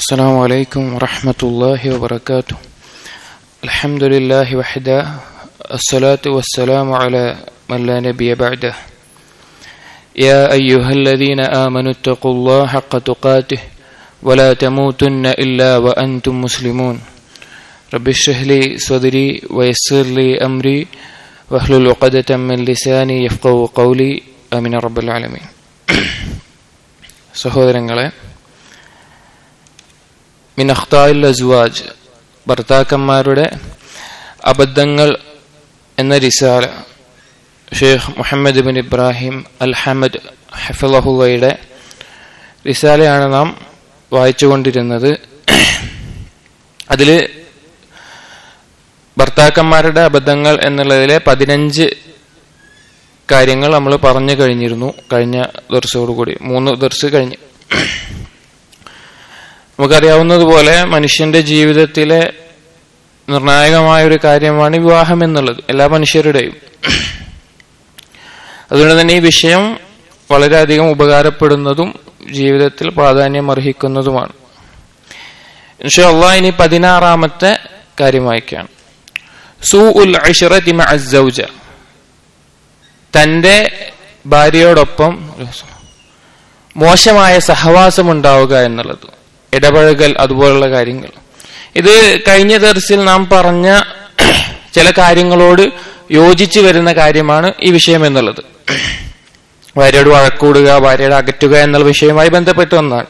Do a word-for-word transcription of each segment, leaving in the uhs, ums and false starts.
السلام عليكم ورحمة الله وبركاته. الحمد لله وحده، الصلاة والسلام على من لا نبي بعده. يا أيها الذين آمنوا اتقوا الله حق تقاته ولا تموتن إلا وأنتم مسلمون. رب اشرح لي صدري ويسر لي أمري واحلل عقدة من لساني يفقهوا قولي. آمين رب العالمين. സഹോദരങ്ങളെ, മിൻ അഖ്താഇൽ അസ്വാജ്, ഭർത്താക്കന്മാരുടെ അബദ്ധങ്ങൾ എന്ന റിസാല Sheikh Muhammad bin Ibrahim al Hamad ഹഫിളഹുള്ളയുടെ റിസാലയാണ് നാം വായിച്ചുകൊണ്ടിരുന്നത്. അതിൽ ഭർത്താക്കന്മാരുടെ അബദ്ധങ്ങൾ എന്നുള്ളതിലെ പതിനഞ്ച് കാര്യങ്ങൾ നമ്മൾ പറഞ്ഞു കഴിഞ്ഞിരുന്നു. കഴിഞ്ഞ ദർസോടുകൂടി മൂന്ന് ദർസ് കഴിഞ്ഞ്. നമുക്കറിയാവുന്നതുപോലെ മനുഷ്യന്റെ ജീവിതത്തിലെ നിർണായകമായ ഒരു കാര്യമാണ് വിവാഹം എന്നുള്ളത്, എല്ലാ മനുഷ്യരുടെയും. അതുകൊണ്ട് തന്നെ ഈ വിഷയം വളരെയധികം ഉപകാരപ്പെടുന്നതും ജീവിതത്തിൽ പ്രാധാന്യം അർഹിക്കുന്നതുമാണ്. ഇൻഷാ അല്ലാഹ് ഇനി പതിനാറാമത്തെ കാര്യം വായിക്കുകയാണ്. സൂഉൽ ഇശ്റതി മഅ അസ്സൗജ, തന്റെ ഭാര്യയോടൊപ്പം മോശമായ സഹവാസം ഉണ്ടാവുക എന്നുള്ളത്, ഇടപഴകൽ, അതുപോലുള്ള കാര്യങ്ങൾ. ഇത് കഴിഞ്ഞ ദർസിൽ നാം പറഞ്ഞ ചില കാര്യങ്ങളോട് യോജിച്ചു വരുന്ന കാര്യമാണ് ഈ വിഷയം എന്നുള്ളത്. ഭാര്യയോട് വഴക്കൂടുക, ഭാര്യയുടെ അകറ്റുക എന്നുള്ള വിഷയവുമായി ബന്ധപ്പെട്ട ഒന്നാണ്.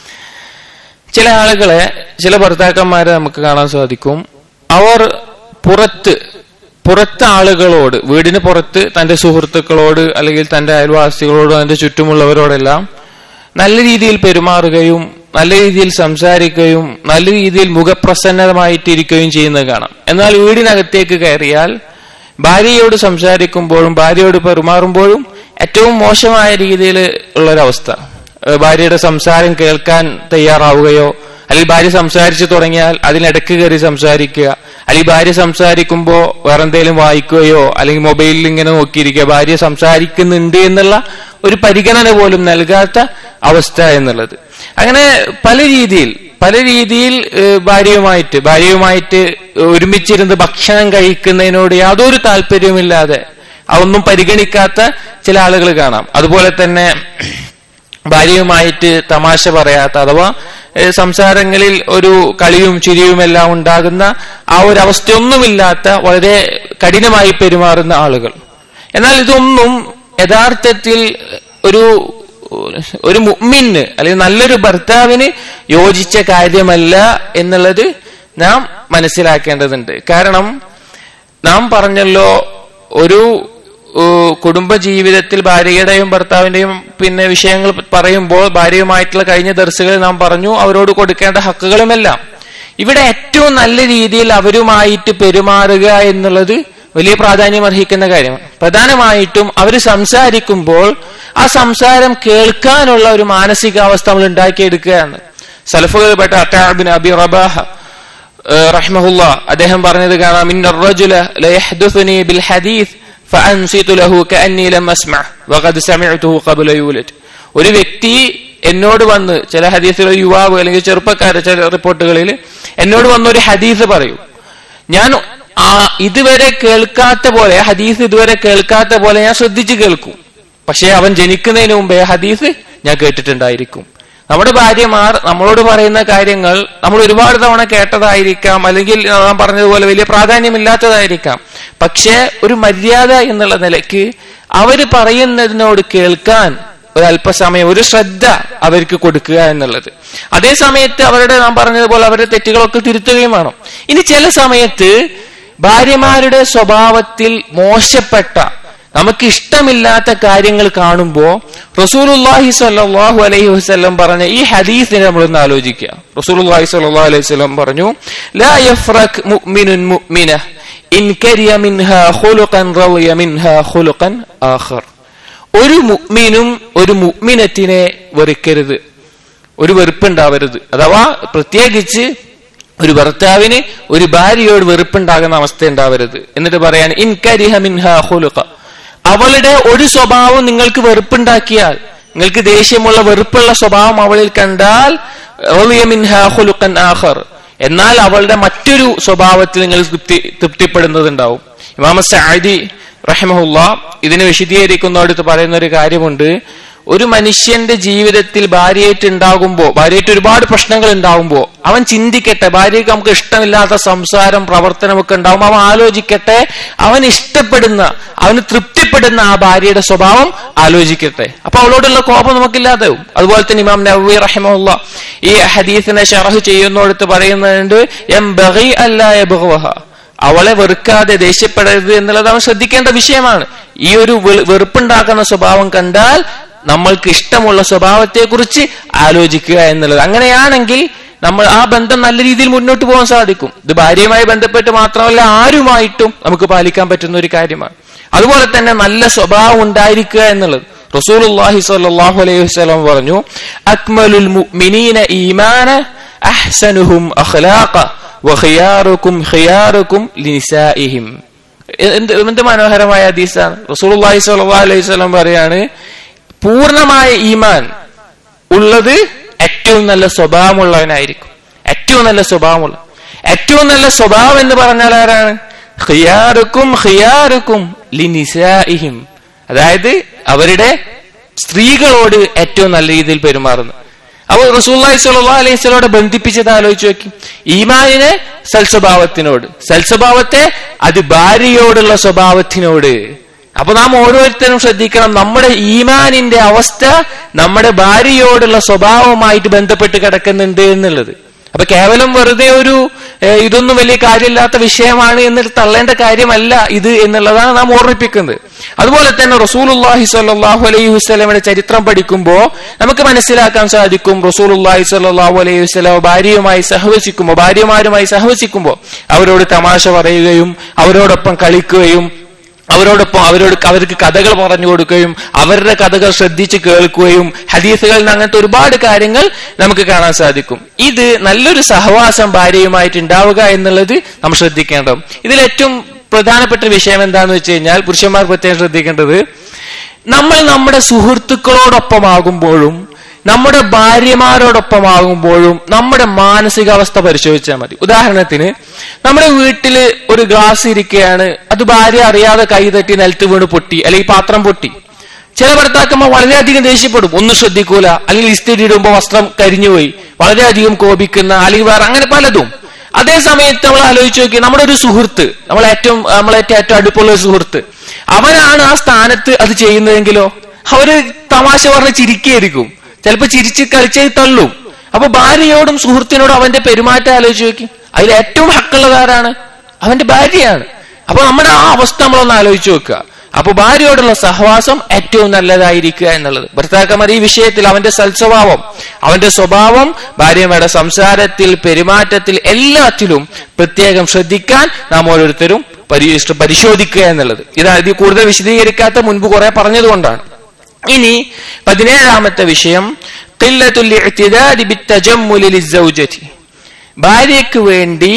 ചില ആളുകളെ, ചില ഭർത്താക്കന്മാരെ നമുക്ക് കാണാൻ സാധിക്കും, അവർ പുറത്ത് പുറത്തെ ആളുകളോട്, വീടിന് പുറത്ത് തന്റെ സുഹൃത്തുക്കളോട് അല്ലെങ്കിൽ തന്റെ അയൽവാസികളോടും അതിന്റെ ചുറ്റുമുള്ളവരോടെല്ലാം നല്ല രീതിയിൽ പെരുമാറുകയും നല്ല രീതിയിൽ സംസാരിക്കുകയും നല്ല രീതിയിൽ മുഖപ്രസന്നമായിട്ടിരിക്കുകയും ചെയ്യുന്നത് കാണാം. എന്നാൽ വീടിനകത്തേക്ക് കയറിയാൽ ഭാര്യയോട് സംസാരിക്കുമ്പോഴും ഭാര്യയോട് പെരുമാറുമ്പോഴും ഏറ്റവും മോശമായ രീതിയിൽ ഉള്ളൊരവസ്ഥ. ഭാര്യയുടെ സംസാരം കേൾക്കാൻ തയ്യാറാവുകയോ, അല്ലെങ്കിൽ ഭാര്യ സംസാരിച്ചു തുടങ്ങിയാൽ അതിനിടക്ക് കയറി സംസാരിക്കുക, അല്ലെങ്കിൽ ഭാര്യ സംസാരിക്കുമ്പോ വേറെ എന്തെങ്കിലും വായിക്കുകയോ അല്ലെങ്കിൽ മൊബൈലിൽ ഇങ്ങനെ നോക്കിയിരിക്കുക, ഭാര്യ സംസാരിക്കുന്നുണ്ട് എന്നുള്ള ഒരു പരിഗണന പോലും നൽകാത്ത അവസ്ഥ എന്നുള്ളത്. അങ്ങനെ പല രീതിയിൽ പല രീതിയിൽ ഭാര്യയുമായിട്ട് ഭാര്യയുമായിട്ട് ഒരുമിച്ചിരുന്ന് ഭക്ഷണം കഴിക്കുന്നതിനോട് യാതൊരു താല്പര്യവുമില്ലാതെ അതൊന്നും പരിഗണിക്കാത്ത ചില ആളുകൾ കാണാം. അതുപോലെ തന്നെ ഭാര്യയുമായിട്ട് തമാശ പറയാത്ത, അഥവാ സംസാരങ്ങളിൽ ഒരു കളിയും ചിരിയും എല്ലാം ഉണ്ടാകുന്ന ആ ഒരു അവസ്ഥയൊന്നുമില്ലാത്ത വളരെ കഠിനമായി പെരുമാറുന്ന ആളുകൾ. എന്നാൽ ഇതൊന്നും യഥാർത്ഥത്തിൽ ഒരു ഒരു മുഅ്മിന് അല്ലെങ്കിൽ നല്ലൊരു ഭർത്താവിന് യോജിച്ച കാര്യമല്ല എന്നുള്ളത് നാം മനസ്സിലാക്കേണ്ടതുണ്ട്. കാരണം നാം പറഞ്ഞല്ലോ, ഒരു കുടുംബജീവിതത്തിൽ ഭാര്യയുടെയും ഭർത്താവിന്റെയും പിന്നെ വിഷയങ്ങൾ പറയുമ്പോൾ ഭാര്യയുമായിട്ടുള്ള കഴിഞ്ഞ ദർസുകളിൽ നാം പറഞ്ഞു അവരോട് കൊടുക്കേണ്ട ഹക്കുകളുമെല്ലാം. ഇവിടെ ഏറ്റവും നല്ല രീതിയിൽ അവരുമായിട്ട് പെരുമാറുക എന്നുള്ളത് വലിയ പ്രാധാന്യം അർഹിക്കുന്ന കാര്യമാണ്. പ്രധാനമായിട്ടും അവർ സംസാരിക്കുമ്പോൾ ആ സംസാരം കേൾക്കാനുള്ള ഒരു മാനസികാവസ്ഥ നമ്മൾ ഉണ്ടാക്കിയെടുക്കുകയാണ്. സലഫുകൾപ്പെട്ട അത്താ ഇബ്നു അബി റബാഹ റഹ്മഹുല്ലാ അദ്ദേഹം പറഞ്ഞത് കാണാം, ഇന്നർ റജുല ലയഹ്ദുസുനി ബിൽ ഹദീസ് ഫഅൻസിതു ലഹു കഅന്നി ലം അസ്മഅ വഖദ് സമിഅതുഹു ഖബ്ല യൂലദ്. ഒരു വ്യക്തി എന്നോട് വന്ന്, ചില ഹദീസുകൾ യുവാവ് അല്ലെങ്കിൽ ചെറുപ്പക്കാർ ചില റിപ്പോർട്ടുകളിൽ എന്നോട് വന്ന് ഒരു ഹദീസ് പറയും, ഞാൻ ആ ഇതുവരെ കേൾക്കാത്ത പോലെ, ഹദീസ് ഇതുവരെ കേൾക്കാത്ത പോലെ ഞാൻ ശ്രദ്ധിച്ചു കേൾക്കും. പക്ഷെ അവൻ ജനിക്കുന്നതിന് മുമ്പേ ഹദീസ് ഞാൻ കേട്ടിട്ടുണ്ടായിരിക്കും. നമ്മുടെ ഭാര്യമാർ നമ്മളോട് പറയുന്ന കാര്യങ്ങൾ നമ്മൾ ഒരുപാട് തവണ കേട്ടതായിരിക്കാം, അല്ലെങ്കിൽ നാം പറഞ്ഞതുപോലെ വലിയ പ്രാധാന്യമില്ലാത്തതായിരിക്കാം. പക്ഷെ ഒരു മര്യാദ എന്നുള്ള നിലയ്ക്ക് അവര് പറയുന്നതിനോട് കേൾക്കാൻ ഒരല്പസമയം, ഒരു ശ്രദ്ധ അവർക്ക് കൊടുക്കുക എന്നുള്ളത്. അതേ സമയത്ത് അവരുടെ, നാം പറഞ്ഞതുപോലെ അവരുടെ തെറ്റുകളൊക്കെ തിരുത്തുകയും വേണം. ഇനി ചില സമയത്ത് ഭാര്യമാരുടെ സ്വഭാവത്തിൽ മോശപ്പെട്ട, നമുക്ക് ഇഷ്ടമില്ലാത്ത കാര്യങ്ങൾ കാണുമ്പോ റസൂലുള്ളാഹി സ്വല്ലല്ലാഹു അലൈഹി വസല്ലം പറഞ്ഞ ഈ ഹദീസിനെ നമ്മളൊന്ന് ആലോചിക്കുക. റസൂലുള്ളാഹി സ്വല്ലല്ലാഹു അലൈഹി വസല്ലം പറഞ്ഞു, ലാ യഫ്റക് മുഅ്മിനുൻ മുഅ്മിന ഇൻ കരിയ മിൻഹാ ഖുലുഖൻ റളിയ മിൻഹാ ഖുലുഖൻ ആഖർ. ഒരു മുഅ്മിനും ഒരു മുഅ്മിനത്തിനെ വെറുക്കരുത്, ഒരു വെറുപ്പുണ്ടാവരുത്. അഥവാ പ്രത്യേകിച്ച് ഒരു ഭർത്താവിന് ഒരു ഭാര്യയോട് വെറുപ്പുണ്ടാകുന്ന അവസ്ഥ ഉണ്ടാവരുത്. എന്നിട്ട് പറയാൻ, ഇൻ കരിഹ മിൻഹാ ഖുലുഖ, അവളുടെ ഒരു സ്വഭാവം നിങ്ങൾക്ക് വെറുപ്പുണ്ടാക്കിയാൽ നിങ്ങൾക്ക് ദേഷ്യമുള്ള വെറുപ്പുള്ള സ്വഭാവം അവളിൽ കണ്ടാൽ എന്നാൽ അവളുടെ മറ്റൊരു സ്വഭാവത്തിൽ നിങ്ങൾ തൃപ്തി തൃപ്തിപ്പെടുന്നതുണ്ടാവും. ഇമാം സഅദി റഹിമഹുല്ലാ ഇതിനെ വിശദീകരിക്കുന്നോടത്ത് പറയുന്ന ഒരു കാര്യമുണ്ട്. ഒരു മനുഷ്യന്റെ ജീവിതത്തിൽ ഭാര്യയായിട്ട് ഉണ്ടാകുമ്പോ ഭാര്യയായിട്ട് ഒരുപാട് പ്രശ്നങ്ങൾ ഉണ്ടാകുമ്പോ അവൻ ചിന്തിക്കട്ടെ, ഭാര്യയ്ക്ക് നമുക്ക് ഇഷ്ടമില്ലാത്ത സംസാരം പ്രവർത്തനമൊക്കെ ഉണ്ടാകുമ്പോൾ അവൻ ആലോചിക്കട്ടെ, അവൻ ഇഷ്ടപ്പെടുന്ന അവന് തൃപ്തിപ്പെടുന്ന ആ ഭാര്യയുടെ സ്വഭാവം ആലോചിക്കട്ടെ. അപ്പൊ അവളോടുള്ള കോപം നമുക്കില്ലാതാവും. അതുപോലെ തന്നെ ഇമാം നവവി റഹിമഹുല്ലാ ഈ ഹദീസിനെ ശറഹ് ചെയ്യുന്നിടത്ത് പറയുന്നുണ്ട്, യംബഗി അല്ലാ യബ്ഗവഹ, അവളെ വെറുക്കാതെ ദേഷ്യപ്പെടരുത് എന്നുള്ളത് അവൻ ശ്രദ്ധിക്കേണ്ട വിഷയമാണ്. ഈ ഒരു വെറുപ്പുണ്ടാക്കുന്ന സ്വഭാവം കണ്ടാൽ നമ്മൾക്ക് ഇഷ്ടമുള്ള സ്വഭാവത്തെ കുറിച്ച് ആലോചിക്കുക എന്നുള്ളത്. അങ്ങനെയാണെങ്കിൽ നമ്മൾ ആ ബന്ധം നല്ല രീതിയിൽ മുന്നോട്ട് പോകാൻ സാധിക്കും. ഇത് ഭാര്യയുമായി ബന്ധപ്പെട്ട് മാത്രമല്ല ആരുമായിട്ടും നമുക്ക് പാലിക്കാൻ പറ്റുന്ന ഒരു കാര്യമാണ്. അതുപോലെ തന്നെ നല്ല സ്വഭാവം ഉണ്ടായിരിക്കുക എന്നുള്ളത് റസൂലുള്ളാഹി സ്വല്ലല്ലാഹു അലൈഹി വസല്ലം പറഞ്ഞു, അക്മലുൽ മുഅ്മിനീന ഈമാന അഹ്സനുഹും അഖ്ലാഖ വഖിയാറുകും ഖിയാറുകും ലിനിസാഇഹിം. എന്ത് എന്ത് മനോഹരമായ ഹദീസാണ്. റസൂലുള്ളാഹി സ്വല്ലല്ലാഹു അലൈഹി വസല്ലം പറയാണ്, പൂർണ്ണമായ ഈമാൻ ഉള്ളത് ഏറ്റവും നല്ല സ്വഭാവമുള്ളവനായിരിക്കും. ഏറ്റവും നല്ല സ്വഭാവമുള്ള ഏറ്റവും നല്ല സ്വഭാവം എന്ന് പറഞ്ഞാൽ ആരാണ്? ഖിയാറുകും ഖിയാറുകും ലിനിസാഇഹിം, അതായത് അവരുടെ സ്ത്രീകളോട് ഏറ്റവും നല്ല രീതിയിൽ പെരുമാറുന്നു. അപ്പോൾ റസൂലുള്ളാഹി സ്വല്ലല്ലാഹു അലൈഹി വസല്ലമയോട് ബന്ധിപ്പിച്ചത് ആലോചിച്ച് നോക്കി. ഈമാനിനെ സൽസ്വഭാവത്തിനോട്, സൽസ്വഭാവത്തെ അത് ഭാര്യയോടുള്ള സ്വഭാവത്തിനോട്. അപ്പൊ നാം ഓരോരുത്തരും ശ്രദ്ധിക്കണം, നമ്മുടെ ഈമാനിന്റെ അവസ്ഥ നമ്മുടെ ഭാര്യയോടുള്ള സ്വഭാവമായിട്ട് ബന്ധപ്പെട്ട് കിടക്കുന്നുണ്ട് എന്നുള്ളത്. അപ്പൊ കേവലം വെറുതെ ഒരു ഇതൊന്നും വലിയ കാര്യമില്ലാത്ത വിഷയമാണ് എന്ന് തള്ളേണ്ട കാര്യമല്ല ഇത് എന്നുള്ളതാണ് നാം ഓർമ്മിപ്പിക്കുന്നത്. അതുപോലെ തന്നെ റസൂലുള്ളാഹി സ്വല്ലല്ലാഹു അലൈഹി വസല്ലമയുടെ ചരിത്രം പഠിക്കുമ്പോൾ നമുക്ക് മനസ്സിലാക്കാൻ സാധിക്കും, റസൂലുള്ളാഹി സ്വല്ലല്ലാഹു അലൈഹി വസല്ലം ഭാര്യയുമായി സഹവസിക്കുമ്പോൾ ഭാര്യമാരുമായി സഹവസിക്കുമ്പോൾ അവരോട് തമാശ പറയുകയും അവരോടൊപ്പം കളിക്കുകയും അവരോടൊപ്പം അവരോട് അവർക്ക് കഥകൾ പറഞ്ഞു കൊടുക്കുകയും അവരുടെ കഥകൾ ശ്രദ്ധിച്ച് കേൾക്കുകയും ഹദീസുകളിൽ നിന്ന് അങ്ങനത്തെ ഒരുപാട് കാര്യങ്ങൾ നമുക്ക് കാണാൻ സാധിക്കും. ഇത് നല്ലൊരു സഹവാസം ഭാര്യയുമായിട്ട് ഉണ്ടാവുക എന്നുള്ളത് നാം ശ്രദ്ധിക്കേണ്ടതും. ഇതിൽ ഏറ്റവും പ്രധാനപ്പെട്ട വിഷയം എന്താണെന്ന് വെച്ച് കഴിഞ്ഞാൽ പുരുഷന്മാർ പ്രത്യേകം ശ്രദ്ധിക്കേണ്ടത്, നമ്മൾ നമ്മുടെ സുഹൃത്തുക്കളോടൊപ്പമാകുമ്പോഴും നമ്മുടെ ഭാര്യമാരോടൊപ്പമാകുമ്പോഴും നമ്മുടെ മാനസികാവസ്ഥ പരിശോധിച്ചാൽ മതി. ഉദാഹരണത്തിന് നമ്മുടെ വീട്ടില് ഒരു ഗ്ലാസ് ഇരിക്കുകയാണ്, അത് ഭാര്യ അറിയാതെ കൈ തട്ടി നിലത്ത് വീണ് പൊട്ടി, അല്ലെങ്കിൽ പാത്രം പൊട്ടി. ചില ഭർത്താക്കന്മാർ വളരെയധികം ദേഷ്യപ്പെടും, ഒന്നും ശ്രദ്ധിക്കൂല, അല്ലെങ്കിൽ ഇസ്തിരി ഇടുമ്പോൾ വസ്ത്രം കരിഞ്ഞുപോയി, വളരെയധികം കോപിക്കുന്ന, അല്ലെങ്കിൽ വേറെ അങ്ങനെ പലതും. അതേ സമയത്ത് നമ്മൾ ആലോചിച്ച് നോക്കി, നമ്മുടെ ഒരു സുഹൃത്ത്, നമ്മളെ ഏറ്റവും നമ്മളേറ്റവും ഏറ്റവും അടുപ്പുള്ള ഒരു സുഹൃത്ത്, അവനാണ് ആ സ്ഥാനത്ത് അത് ചെയ്യുന്നതെങ്കിലോ അവര് തമാശ പറഞ്ഞ് ചിരിക്കുകയായിരിക്കും, ചിലപ്പോ ചിരിച്ച് കളിച്ച് തള്ളും. അപ്പൊ ഭാര്യയോടും സുഹൃത്തിനോടും അവന്റെ പെരുമാറ്റം ആലോചിച്ച് നോക്കി, അതിൽ ഏറ്റവും ഹക്കുള്ളതാരാണ്? അവന്റെ ഭാര്യയാണ്. അപ്പൊ നമ്മുടെ ആ അവസ്ഥ നമ്മളൊന്ന് ആലോചിച്ച് നോക്കുക. അപ്പൊ ഭാര്യയോടുള്ള സഹവാസം ഏറ്റവും നല്ലതായിരിക്കുക എന്നുള്ളത്. ഭർത്താക്കന്മാർ ഈ വിഷയത്തിൽ അവന്റെ സൽസ്വഭാവം, അവന്റെ സ്വഭാവം ഭാര്യയുടെ സംസാരത്തിൽ, പെരുമാറ്റത്തിൽ, എല്ലാത്തിലും പ്രത്യേകം ശ്രദ്ധിക്കാൻ നാം ഓരോരുത്തരും പരിശോധിക്കുക എന്നുള്ളത്. ഇതാ ഇത് കൂടുതൽ വിശദീകരിക്കാത്ത മുൻപ് കുറെ പറഞ്ഞതുകൊണ്ടാണ്. ഇനി പതിനേഴാമത്തെ വിഷയം, ഖില്ലത്തുൽ ഇഅ്തിദാദി ബിത്തജമ്മുലി ലിസ്സൗജതി. ഭാര്യയ്ക്ക് വേണ്ടി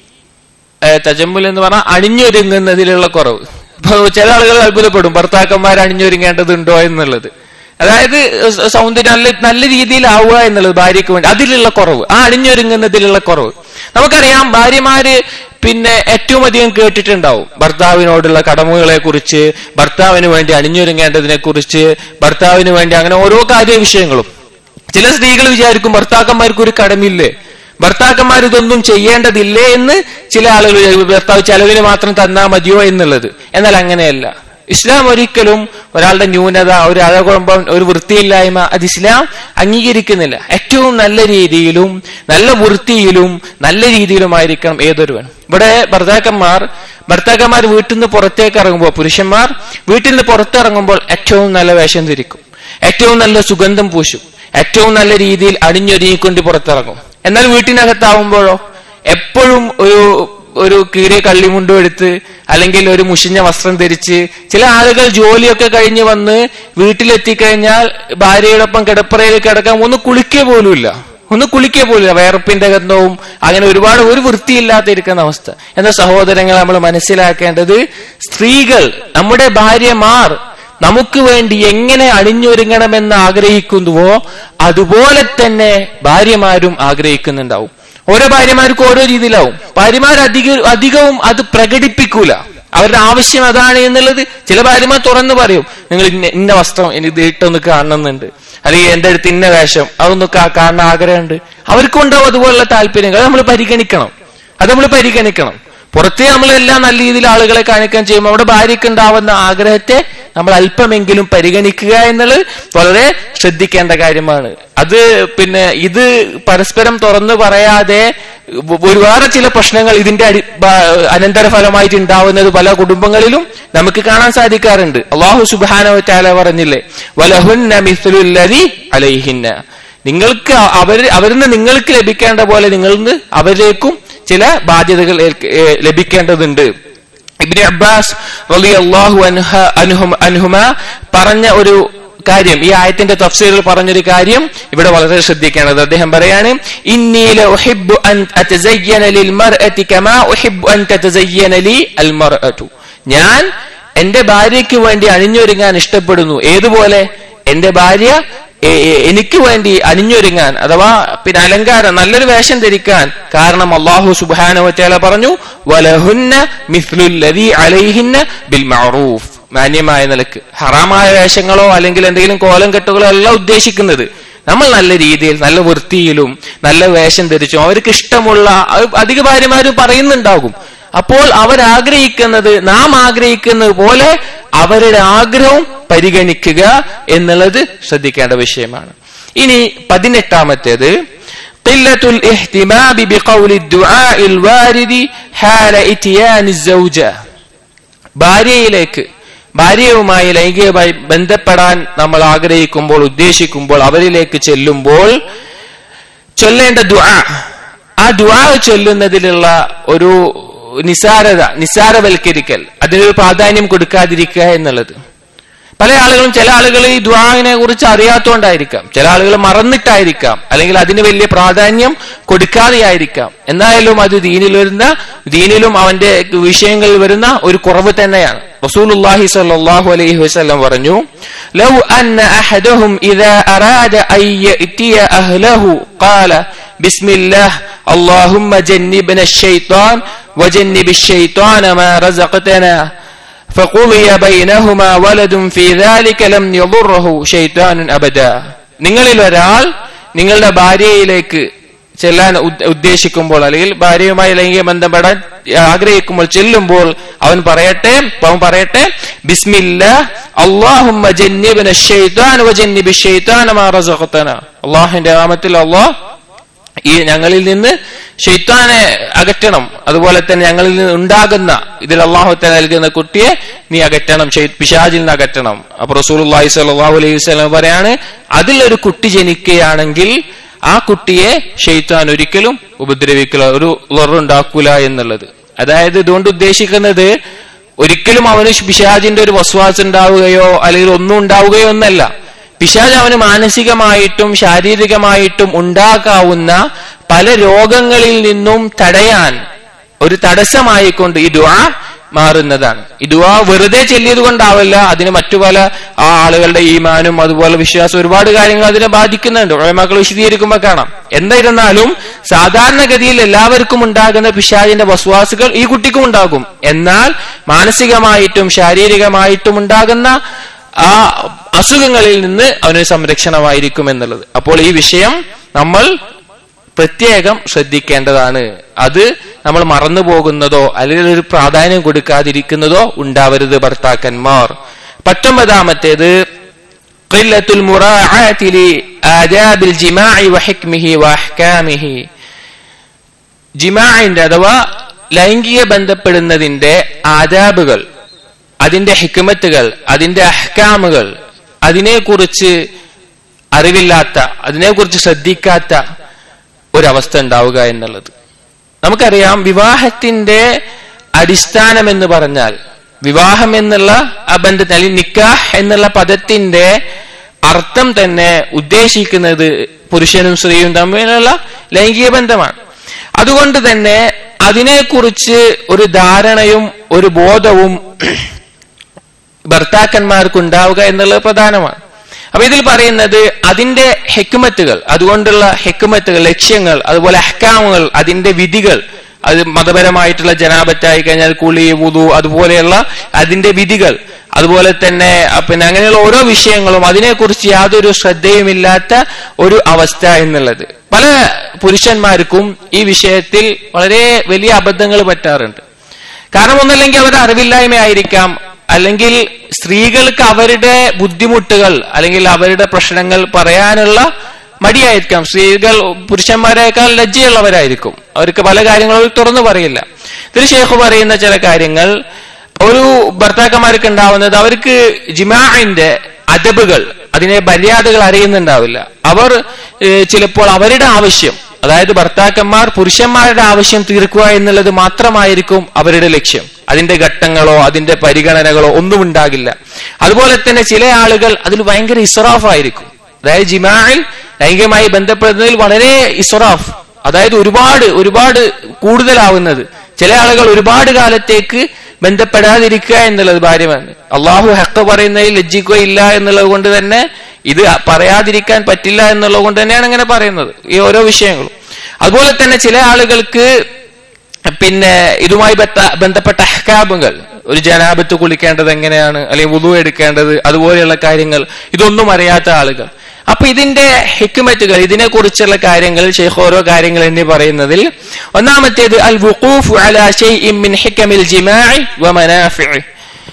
തജമ്മുൽ എന്ന് പറഞ്ഞാൽ അണിഞ്ഞൊരുങ്ങുന്നതിലുള്ള കുറവ്. ഇപ്പൊ ചില ആളുകൾ അത്ഭുതപ്പെടും, ഭർത്താക്കന്മാർ അണിഞ്ഞൊരുങ്ങേണ്ടതുണ്ടോ എന്നുള്ളത്. അതായത് സൗന്ദര്യം നല്ല നല്ല രീതിയിലാവുക എന്നുള്ളത് ഭാര്യയ്ക്ക് വേണ്ടി, അതിലുള്ള കുറവ്, ആ അണിഞ്ഞൊരുങ്ങുന്നതിലുള്ള കുറവ്. നമുക്കറിയാം ഭാര്യമാര് പിന്നെ ഏറ്റവും അധികം കേട്ടിട്ടുണ്ടാവും ഭർത്താവിനോടുള്ള കടമകളെ കുറിച്ച്, ഭർത്താവിന് വേണ്ടി അണിഞ്ഞൊരുങ്ങേണ്ടതിനെ കുറിച്ച്, ഭർത്താവിന് വേണ്ടി അങ്ങനെ ഓരോ കാര്യ വിഷയങ്ങളും. ചില സ്ത്രീകൾ വിചാരിക്കും ഭർത്താക്കന്മാർക്ക് ഒരു കടമില്ലേ, ഭർത്താക്കന്മാർ ഇതൊന്നും ചെയ്യേണ്ടതില്ലേ എന്ന് ചില ആളുകൾ, ഭർത്താവ് ചെലവിന് മാത്രം തന്നാ മതിയോ എന്നുള്ളത്. എന്നാൽ അങ്ങനെയല്ല. ഇസ്ലാം ഒരിക്കലും ഒരാളുടെ ന്യൂനത, ഒരു അഴകുഴമ്പം, ഒരു വൃത്തിയില്ലായ്മ അത് ഇസ്ലാം അംഗീകരിക്കുന്നില്ല. ഏറ്റവും നല്ല രീതിയിലും നല്ല വൃത്തിയിലും നല്ല രീതിയിലുമായിരിക്കണം ഏതൊരുവൻ. ഇവിടെ ഭർത്താക്കന്മാർ ഭർത്താക്കന്മാർ വീട്ടിൽ നിന്ന് പുറത്തേക്ക് ഇറങ്ങുമ്പോൾ, പുരുഷന്മാർ വീട്ടിൽ നിന്ന് പുറത്തിറങ്ങുമ്പോൾ ഏറ്റവും നല്ല വേഷം ധരിക്കും, ഏറ്റവും നല്ല സുഗന്ധം പൂശും, ഏറ്റവും നല്ല രീതിയിൽ അണിഞ്ഞൊരുങ്ങിക്കൊണ്ട് പുറത്തിറങ്ങും. എന്നാൽ വീട്ടിനകത്താവുമ്പോഴോ എപ്പോഴും ഒരു ഒരു കീറിയ കള്ളിമുണ്ടും എടുത്ത്, അല്ലെങ്കിൽ ഒരു മുഷിഞ്ഞ വസ്ത്രം ധരിച്ച്, ചില ആളുകൾ ജോലിയൊക്കെ കഴിഞ്ഞ് വന്ന് വീട്ടിലെത്തിക്കഴിഞ്ഞാൽ ഭാര്യയോടൊപ്പം കിടപ്പറയിൽ കിടക്കാൻ ഒന്ന് കുളിക്കുക പോലുമില്ല, ഒന്ന് കുളിക്കുക പോലുമില്ല, വയറുപ്പിന്റെ ഗന്ധവും അങ്ങനെ ഒരുപാട് ഒരു വൃത്തിയില്ലാത്തിരിക്കുന്ന അവസ്ഥ. എന്ന സഹോദരങ്ങൾ നമ്മൾ മനസ്സിലാക്കേണ്ടത്, സ്ത്രീകൾ, നമ്മുടെ ഭാര്യമാർ നമുക്ക് വേണ്ടി എങ്ങനെ അണിഞ്ഞൊരുങ്ങണമെന്ന് ആഗ്രഹിക്കുന്നുവോ അതുപോലെ തന്നെ ഭാര്യമാരും ആഗ്രഹിക്കുന്നുണ്ടാവും. ഓരോ ഭാര്യമാർക്കും ഓരോ രീതിയിലാവും. ഭാര്യമാർ അധിക അധികവും അത് പ്രകടിപ്പിക്കൂല. അവരുടെ ആവശ്യം അതാണ് എന്നുള്ളത് ചില ഭാര്യമാർ തുറന്നു പറയും, നിങ്ങൾ ഇന്ന ഇന്ന വസ്ത്രം എനിക്ക് ഇട്ടൊന്ന് കാണണമെന്നുണ്ട്, അല്ലെങ്കിൽ എന്റെ അടുത്ത് ഇന്ന വേഷം അതൊന്ന് കാണാൻ ആഗ്രഹമുണ്ട്. അവർക്കുണ്ടാവും അതുപോലുള്ള താല്പര്യങ്ങൾ. അത് നമ്മൾ പരിഗണിക്കണം. അത് നമ്മൾ പരിഗണിക്കണം. പുറത്തേ നമ്മളെല്ലാം നല്ല രീതിയിൽ ആളുകളെ കാണിക്കാൻ ചെയ്യുമ്പോൾ അവിടെ ഭാര്യയ്ക്ക് ഉണ്ടാവുന്ന ആഗ്രഹത്തെ നമ്മൾ അല്പമെങ്കിലും പരിഗണിക്കുക എന്നുള്ളത് വളരെ ശ്രദ്ധിക്കേണ്ട കാര്യമാണ്. അത് പിന്നെ ഇത് പരസ്പരം തുറന്നു പറയാതെ ഒരുപാട് ചില പ്രശ്നങ്ങൾ ഇതിന്റെ അടി അനന്തരഫലമായിട്ട് ഉണ്ടാവുന്നത് പല കുടുംബങ്ങളിലും നമുക്ക് കാണാൻ സാധിക്കാറുണ്ട്. അല്ലാഹു സുബ്ഹാനഹു വ തആല പറഞ്ഞില്ലേ, വലഹുന്ന മിസ്ലുല്ലദി അലൈഹിന്ന, നിങ്ങൾക്ക് അവർ അവരിന്ന് നിങ്ങൾക്ക് ലഭിക്കേണ്ട പോലെ നിങ്ങൾക്ക് അവരിലേക്കും ചില ബാധ്യതകൾ ലഭിക്കേണ്ടതുണ്ട്. ഇബ്നു അബ്ബാസ് റളിയല്ലാഹു അൻഹുമ പറഞ്ഞ ഒരു കാര്യം, ഈ ആയത്തിന്റെ തഫ്സീറിൽ പറഞ്ഞൊരു കാര്യം ഇവിടെ വളരെ ശ്രദ്ധിക്കേണ്ടത്. അദ്ദേഹം പറയാണ്, ഇന്നി ലഉഹിബ്ബു അൻ അതസയ്യന ലിൽമർഅതി കമാ ഉഹിബ്ബു അൻ തതസയ്യന ലി അൽമർഅതു, ഞാൻ എന്റെ ഭാര്യയ്ക്ക് വേണ്ടി അണിഞ്ഞൊരുങ്ങാൻ ഇഷ്ടപ്പെടുന്നു. ഏതുപോലെ? എന്റെ ഭാര്യ എനിക്ക് വേണ്ടി അണിഞ്ഞൊരുങ്ങാൻ, അഥവാ പിന്നെ അലങ്കാരം, നല്ലൊരു വേഷം ധരിക്കാൻ. കാരണം അല്ലാഹു സുബ്ഹാനഹു വ തആല പറഞ്ഞു, വലഹുന്ന മിസ്ലുല്ലദി അലൈഹിന്ന ബിൽ മഅറൂഫ്, മാന്യമായ നിലക്ക്. ഹറാമായ വേഷങ്ങളോ അല്ലെങ്കിൽ എന്തെങ്കിലും കോലം കെട്ടുകളോ അല്ല ഉദ്ദേശിക്കുന്നത്. നമ്മൾ നല്ല രീതിയിൽ നല്ല വൃത്തിയിലും നല്ല വേഷം ധരിച്ചും അവർക്ക് ഇഷ്ടമുള്ള, അധിക ഭാര്യമാരും പറയുന്നുണ്ടാകും. അപ്പോൾ അവരാഗ്രഹിക്കുന്നത് നാം ആഗ്രഹിക്കുന്നത് പോലെ അവരുടെ ആഗ്രഹവും പരിഗണിക്കുക എന്നുള്ളത് ശ്രദ്ധിക്കേണ്ട വിഷയമാണ്. ഇനി പതിനെട്ടാമത്തേത്, ഖില്ലത്തുൽ ഇഹ്തിമാമി ബിഖൗലി ദുആഇൽ വാരിദി ഹാല ഇത്യാനി സൗജ, ഭാര്യയിലേക്ക് ഭാര്യയുമായി ലൈംഗികമായി ബന്ധപ്പെടാൻ നമ്മൾ ആഗ്രഹിക്കുമ്പോൾ, ഉദ്ദേശിക്കുമ്പോൾ, അവരിലേക്ക് ചെല്ലുമ്പോൾ ചൊല്ലേണ്ട ദുആ, ആ ദുആ ചൊല്ലുന്നതിലുള്ള ഒരു നിസാരത, നിസാരവൽക്കരിക്കൽ, അതിനൊരു പ്രാധാന്യം കൊടുക്കാതിരിക്കുക എന്നുള്ളത്. പല ആളുകളും, ചില ആളുകൾ ഈ ദുആഇനെ കുറിച്ച് അറിയാത്തതുകൊണ്ടായിരിക്കാം, ചില ആളുകൾ മറന്നിട്ടായിരിക്കാം, അല്ലെങ്കിൽ അതിന് വലിയ പ്രാധാന്യം കൊടുക്കാതെയായിരിക്കാം. എന്തായാലും അത് ദീനിൽ വരുന്ന ദീനിലും അവന്റെ വിഷയങ്ങളിൽ വരുന്ന ഒരു കുറവ് തന്നെയാണ്. റസൂലുള്ളാഹി സ്വല്ലല്ലാഹു അലൈഹി വസല്ലം പറഞ്ഞു, ലൗ അന്ന അഹദഹും ഇദാ അറാദ അൻ യഅതിയ അഹ്ലഹു ഖാല ബിസ്മില്ലാഹ് അല്ലാഹുമ്മ ജന്നിബ്ന അശ്ശൈത്താൻ വജന്നിബ് അശ്ശൈത്താന മാ റസഖതനാ فقضي بينهما ولد في ذلك لم يضره شيطان أبدا. നിങ്ങളിൽ ഒരാൾ നിങ്ങളുടെ ഭാര്യയിലേക്ക് ചെല്ലാൻ ഉദ്ദേശിക്കുമ്പോൾ, അല്ലെങ്കിൽ ഭാര്യയുമായി ലൈംഗിക ബന്ധപ്പെടാൻ ആഗ്രഹിക്കുമ്പോൾ ചെല്ലുമ്പോൾ അവൻ പറയട്ടെ അവൻ പറയട്ടെ ബിസ്മില്ലാഹ് അല്ലാഹുമ്മ ജന്നിബ്ന അശ്ശൈത്താന വജന്നിബ് അശ്ശൈത്താന മാ റസഖതനാ, അല്ലാഹുവിന്റെ നാമത്തിൽ അല്ലാഹ് ഈ ഞങ്ങളിൽ നിന്ന് ശൈത്താനെ അകറ്റണം, അതുപോലെ തന്നെ ഞങ്ങളിൽ നിന്ന് ഉണ്ടാകുന്ന ഇതിൽ അല്ലാഹു തആല നൽകുന്ന കുട്ടിയെ നീ അകറ്റണം, പിശാചിൽ നിന്ന് അകറ്റണം. അപ്പൊ റസൂലുള്ളാഹി സ്വല്ലല്ലാഹു അലൈഹി വസല്ലം പറയാണ്, അതിലൊരു കുട്ടി ജനിക്കുകയാണെങ്കിൽ ആ കുട്ടിയെ ശൈത്താൻ ഒരിക്കലും ഉപദ്രവിക്കില്ല, ഒരു ഉളറുണ്ടാക്കൂല എന്നുള്ളത്. അതായത് ഇതുകൊണ്ട് ഉദ്ദേശിക്കുന്നത് ഒരിക്കലും അവന് പിശാചിന്റെ ഒരു വസ്വാസ് ഉണ്ടാവുകയോ അല്ലെങ്കിൽ ഒന്നും ഉണ്ടാവുകയോ ഒന്നല്ല. പിശാച് അവന് മാനസികമായിട്ടും ശാരീരികമായിട്ടും ഉണ്ടാക്കാവുന്ന പല രോഗങ്ങളിൽ നിന്നും തടയാൻ ഒരു തടസ്സമായിക്കൊണ്ട് ഈ ദുആ മാറുന്നതാണ്. ഈ ദുആ വെറുതെ ചൊല്ലിയത് കൊണ്ടാവില്ല, അതിന് മറ്റു പല ആ ആളുകളുടെ ഈമാനും അതുപോലെ വിശ്വാസം ഒരുപാട് കാര്യങ്ങൾ അതിനെ ബാധിക്കുന്നുണ്ട്. ഉലമാക്കൾ വിശദീകരിക്കുമ്പോൾ കാണാം. എന്തായിരുന്നാലും സാധാരണഗതിയിൽ എല്ലാവർക്കും ഉണ്ടാകുന്ന പിശാചിന്റെ വസ്വാസുകൾ ഈ കുട്ടിക്കും ഉണ്ടാകും. എന്നാൽ മാനസികമായിട്ടും ശാരീരികമായിട്ടും ഉണ്ടാകുന്ന ആ അസുഖങ്ങളിൽ നിന്ന് അവന് സംരക്ഷണമായിരിക്കും എന്നുള്ളത്. അപ്പോൾ ഈ വിഷയം നമ്മൾ പ്രത്യേകം ശ്രദ്ധിക്കേണ്ടതാണ്. അത് നമ്മൾ മറന്നു പോകുന്നതോ അല്ലെങ്കിൽ ഒരു പ്രാധാന്യം കൊടുക്കാതിരിക്കുന്നതോ ഉണ്ടാവരുത് ഭർത്താക്കന്മാർ. പത്തൊമ്പതാമത്തേത്, ഖില്ലത്തുൽ മുറാഅതി ലി ആദാബിൽ ജിമാഇ വഹിക്മിഹി വഅഹ്കാമിഹി, ജിമാഇന്റെ അഥവാ ലൈംഗിക ബന്ധപ്പെടുന്നതിന്റെ ആദാബുകൾ, അതിന്റെ ഹിക്മത്തുകൾ, അതിന്റെ അഹ്കാമുകൾ, അതിനെക്കുറിച്ച് അറിവില്ലാത്ത, അതിനെക്കുറിച്ച് ശ്രദ്ധിക്കാത്ത ഒരവസ്ഥ ഉണ്ടാവുക എന്നുള്ളത്. നമുക്കറിയാം, വിവാഹത്തിന്റെ അടിസ്ഥാനം എന്ന് പറഞ്ഞാൽ, വിവാഹം എന്നുള്ള ആ ബന്ധത്തിൽ അല്ലെങ്കിൽ നിക്കാഹ് എന്നുള്ള പദത്തിന്റെ അർത്ഥം തന്നെ ഉദ്ദേശിക്കുന്നത് പുരുഷനും സ്ത്രീയും തമ്മിലുള്ള ലൈംഗിക ബന്ധമാണ്. അതുകൊണ്ട് തന്നെ അതിനെക്കുറിച്ച് ഒരു ധാരണയും ഒരു ബോധവും ഭർത്താക്കന്മാർക്ക് ഉണ്ടാവുക എന്നുള്ളത് പ്രധാനമാണ്. അപ്പൊ ഇതിൽ പറയുന്നത് അതിന്റെ ഹെക്മത്തുകൾ, അതുകൊണ്ടുള്ള ഹെക്മത്തുകൾ, ലക്ഷ്യങ്ങൾ, അതുപോലെ അഹ്കാമുകൾ, അതിന്റെ വിധികൾ, അത് മതപരമായിട്ടുള്ള ജനാബത്തായി കഴിഞ്ഞാൽ കുളി, വുദു, അതുപോലെയുള്ള അതിന്റെ വിധികൾ, അതുപോലെ തന്നെ പിന്നെ അങ്ങനെയുള്ള ഓരോ വിഷയങ്ങളും അതിനെക്കുറിച്ച് യാതൊരു ശ്രദ്ധയുമില്ലാത്ത ഒരു അവസ്ഥ എന്നുള്ളത് പല പുരുഷന്മാർക്കും ഈ വിഷയത്തിൽ വളരെ വലിയ അബദ്ധങ്ങൾ പറ്റാറുണ്ട്. കാരണം ഒന്നല്ലെങ്കിൽ അവരുടെ അറിവില്ലായ്മയായിരിക്കാം, അല്ലെങ്കിൽ സ്ത്രീകൾക്ക് അവരുടെ ബുദ്ധിമുട്ടുകൾ അല്ലെങ്കിൽ അവരുടെ പ്രശ്നങ്ങൾ പറയാനുള്ള മടിയായിരിക്കാം. സ്ത്രീകൾ പുരുഷന്മാരെക്കാൾ ലജ്ജയുള്ളവരായിരിക്കും, അവർക്ക് പല കാര്യങ്ങളും തുറന്നു പറയില്ല. ഇതിൽ ഷേഖ് പറയുന്ന ചില കാര്യങ്ങൾ, ഒരു ഭർത്താക്കന്മാർക്ക് ഉണ്ടാവുന്നത് അവർക്ക് ജിമാഇന്റെ അദബുകൾ, അതിനെ മര്യാദകൾ അറിയുന്നുണ്ടാവില്ല. അവർ ചിലപ്പോൾ അവരുടെ ആവശ്യം, അതായത് ഭർത്താക്കന്മാർ പുരുഷന്മാരുടെ ആവശ്യം തീർക്കുക എന്നുള്ളത് മാത്രമായിരിക്കും അവരുടെ ലക്ഷ്യം. അതിന്റെ ഘട്ടങ്ങളോ അതിന്റെ പരിഗണനകളോ ഒന്നും ഉണ്ടാകില്ല. അതുപോലെ തന്നെ ചില ആളുകൾ അതിൽ ഭയങ്കര ഇസ്റാഫായിരിക്കും. അതായത് ജിമാഇൽ ലൈംഗികമായി ബന്ധപ്പെടുന്നതിൽ വളരെ ഇസ്റാഫ്, അതായത് ഒരുപാട് ഒരുപാട് കൂടുതലാവുന്നത്. ചില ആളുകൾ ഒരുപാട് കാലത്തേക്ക് ബന്ധപ്പെടാതിരിക്കുക എന്നുള്ളത് ഭാര്യമാണ്. അള്ളാഹു ഹഖ് പറയുന്നതിൽ ലജ്ജിക്കുകയില്ല എന്നുള്ളത് കൊണ്ട് തന്നെ ഇത് പറയാതിരിക്കാൻ പറ്റില്ല എന്നുള്ളത് കൊണ്ട് തന്നെയാണ് അങ്ങനെ പറയുന്നത് ഈ ഓരോ വിഷയങ്ങളും. അതുപോലെ തന്നെ ചില ആളുകൾക്ക് പിന്നെ ഇതുമായി ബന്ധപ്പെട്ട അഹ്കാമുകൾ, ഒരു ജനാബത്ത് കുളിക്കേണ്ടത് എങ്ങനെയാണ്, അല്ലെങ്കിൽ വുദു എടുക്കേണ്ടത്, അതുപോലെയുള്ള കാര്യങ്ങൾ ഇതൊന്നും അറിയാത്ത ആളുകൾ. അപ്പൊ ഇതിന്റെ ഹിക്മത്തുകൾ, ഇതിനെ കുറിച്ചുള്ള കാര്യങ്ങൾ ഷെയ്ഖ് ഓരോ കാര്യങ്ങൾ എന്നെ പറയുന്നതിൽ ഒന്നാമത്തേത് അൽ വുഖൂഫ് അലാ ശൈഇൻ മിൻ ഹികമിൽ ജിമാഇ വ മനാഫിഇ,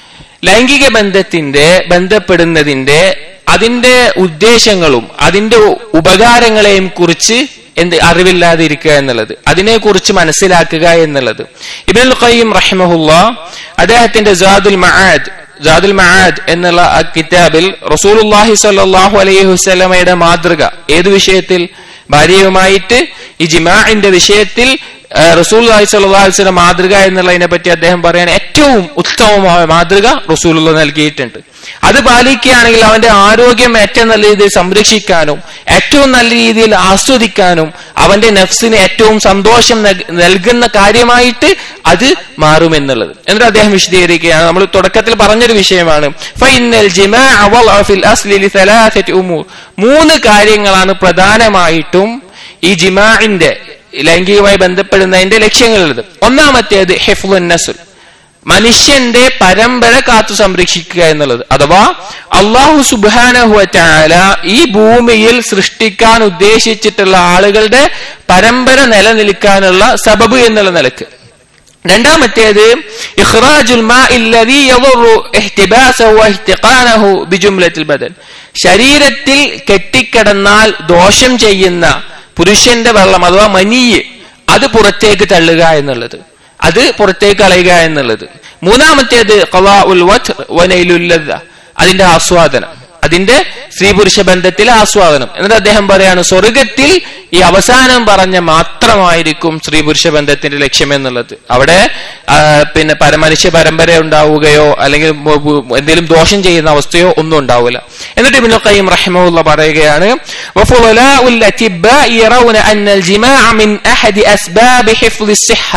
ലൈംഗിക ബന്ധത്തിന്റെ ബന്ധപ്പെടുന്നതിന്റെ അതിന്റെ ഉദ്ദേശങ്ങളും അതിന്റെ ഉപകാരങ്ങളെയും കുറിച്ച് എന്ത് അറിവില്ലാതിരിക്കുക എന്നുള്ളത്, അതിനെക്കുറിച്ച് മനസ്സിലാക്കുക എന്നുള്ളത്. ഇബ്നുൽ ഖയ്യിം റഹിമഹുല്ലാഹ് അദ്ദേഹത്തിന്റെ സാദുൽ മആദ് സാദുൽ മആദ് എന്നുള്ള ആ കിതാബിൽ റസൂലുള്ളാഹി സ്വല്ലല്ലാഹു അലൈഹി വസല്ലമയുടെ മാതൃക ഏതു വിഷയത്തിൽ, ഭാര്യയുമായിട്ട് ഈ ജിമാഇന്റെ വിഷയത്തിൽ റസൂലുള്ളാഹി സ്വല്ലല്ലാഹു അലൈഹി വസല്ലം മാതൃക എന്നുള്ളതിനെ പറ്റി അദ്ദേഹം പറയാൻ ഏറ്റവും ഉത്തമമായ മാതൃക റസൂലുള്ളാഹി നൽകിയിട്ടുണ്ട്. അത് പാലിക്കുകയാണെങ്കിൽ അവന്റെ ആരോഗ്യം ഏറ്റവും നല്ല രീതിയിൽ സംരക്ഷിക്കാനും ഏറ്റവും നല്ല രീതിയിൽ ആസ്വദിക്കാനും അവന്റെ നഫ്സിന് ഏറ്റവും സന്തോഷം നൽകുന്ന കാര്യമായിട്ട് അത് മാറുമെന്നുള്ളത്. എന്നിട്ട് അദ്ദേഹം വിശദീകരിക്കുകയാണ്. നമ്മൾ തുടക്കത്തിൽ പറഞ്ഞൊരു വിഷയമാണ്, ഫഇന്നൽ ജിമാഅ വളഅ ഫിൽ അസ്ലി ലിസലാസതി ഉമൂർ, മൂന്ന് കാര്യങ്ങളാണ് പ്രധാനമായിട്ടും ഈ ജിമാഇന്റെ ലൈംഗികമായി ബന്ധപ്പെടുന്നതിന്റെ ലക്ഷ്യങ്ങളുള്ളത്. ഒന്നാമത്തേത് ഹിഫ്ളുൻ നസ്ൽ, മനുഷ്യന്റെ പരമ്പര കാത്തു സംരക്ഷിക്കുക എന്നുള്ളത്. അഥവാ അല്ലാഹു സുബ്ഹാനഹു വ തആല ഈ ഭൂമിയിൽ സൃഷ്ടിക്കാൻ ഉദ്ദേശിച്ചിട്ടുള്ള ആളുകളുടെ പരമ്പര നിലനിൽക്കാനുള്ള സബബ് എന്നുള്ള നിലക്ക്. രണ്ടാമത്തേത് ഇഖ്റാജുൽ മാഇ അല്ലദീ യദുറു ഇഹ്തിബാസഹു വ ഇഹ്തിഖാനഹു ബിജുംലത്തിൽ ബദൻ, ശരീരത്തിൽ കെട്ടിക്കിടന്നാൽ ദോഷം ചെയ്യുന്ന പുരുഷന്റെ വെള്ളം അഥവാ മനീയ് അത് പുറത്തേക്ക് തള്ളുക എന്നുള്ളത്, അത് പുറത്തേക്ക് കളയുക എന്നുള്ളത്. മൂന്നാമത്തേത് ഖളാഉൽ വത്ർ വ നൈലുൽ ലദ്ദ, അതിന്റെ ആസ്വാദനം, അതിന്റെ സ്ത്രീ പുരുഷ ബന്ധത്തിലെ ആസ്വാദനം. എന്നിട്ട് അദ്ദേഹം പറയാണ്, സ്വർഗത്തിൽ ഈ അവസാനം പറഞ്ഞ മാത്രമായിരിക്കും സ്ത്രീ പുരുഷ ബന്ധത്തിന്റെ ലക്ഷ്യം എന്നുള്ളത്. അവിടെ പിന്നെ പരമനുഷ്യ പരമ്പര ഉണ്ടാവുകയോ അല്ലെങ്കിൽ എന്തെങ്കിലും ദോഷം ചെയ്യുന്ന അവസ്ഥയോ ഒന്നും ഉണ്ടാവില്ല. എന്നിട്ട് ഇബ്നുൽ ഖയ്യിം റഹിമഹുല്ലാഹ് പറയുകയാണ്, വഫുളലാഉൽ അതിബ്ബാഇ യറൗന അന്നൽ ജിമാഅ മിൻ അഹദി അസ്ബാബി ഹിഫ്ളിസ് സിഹ്ഹ,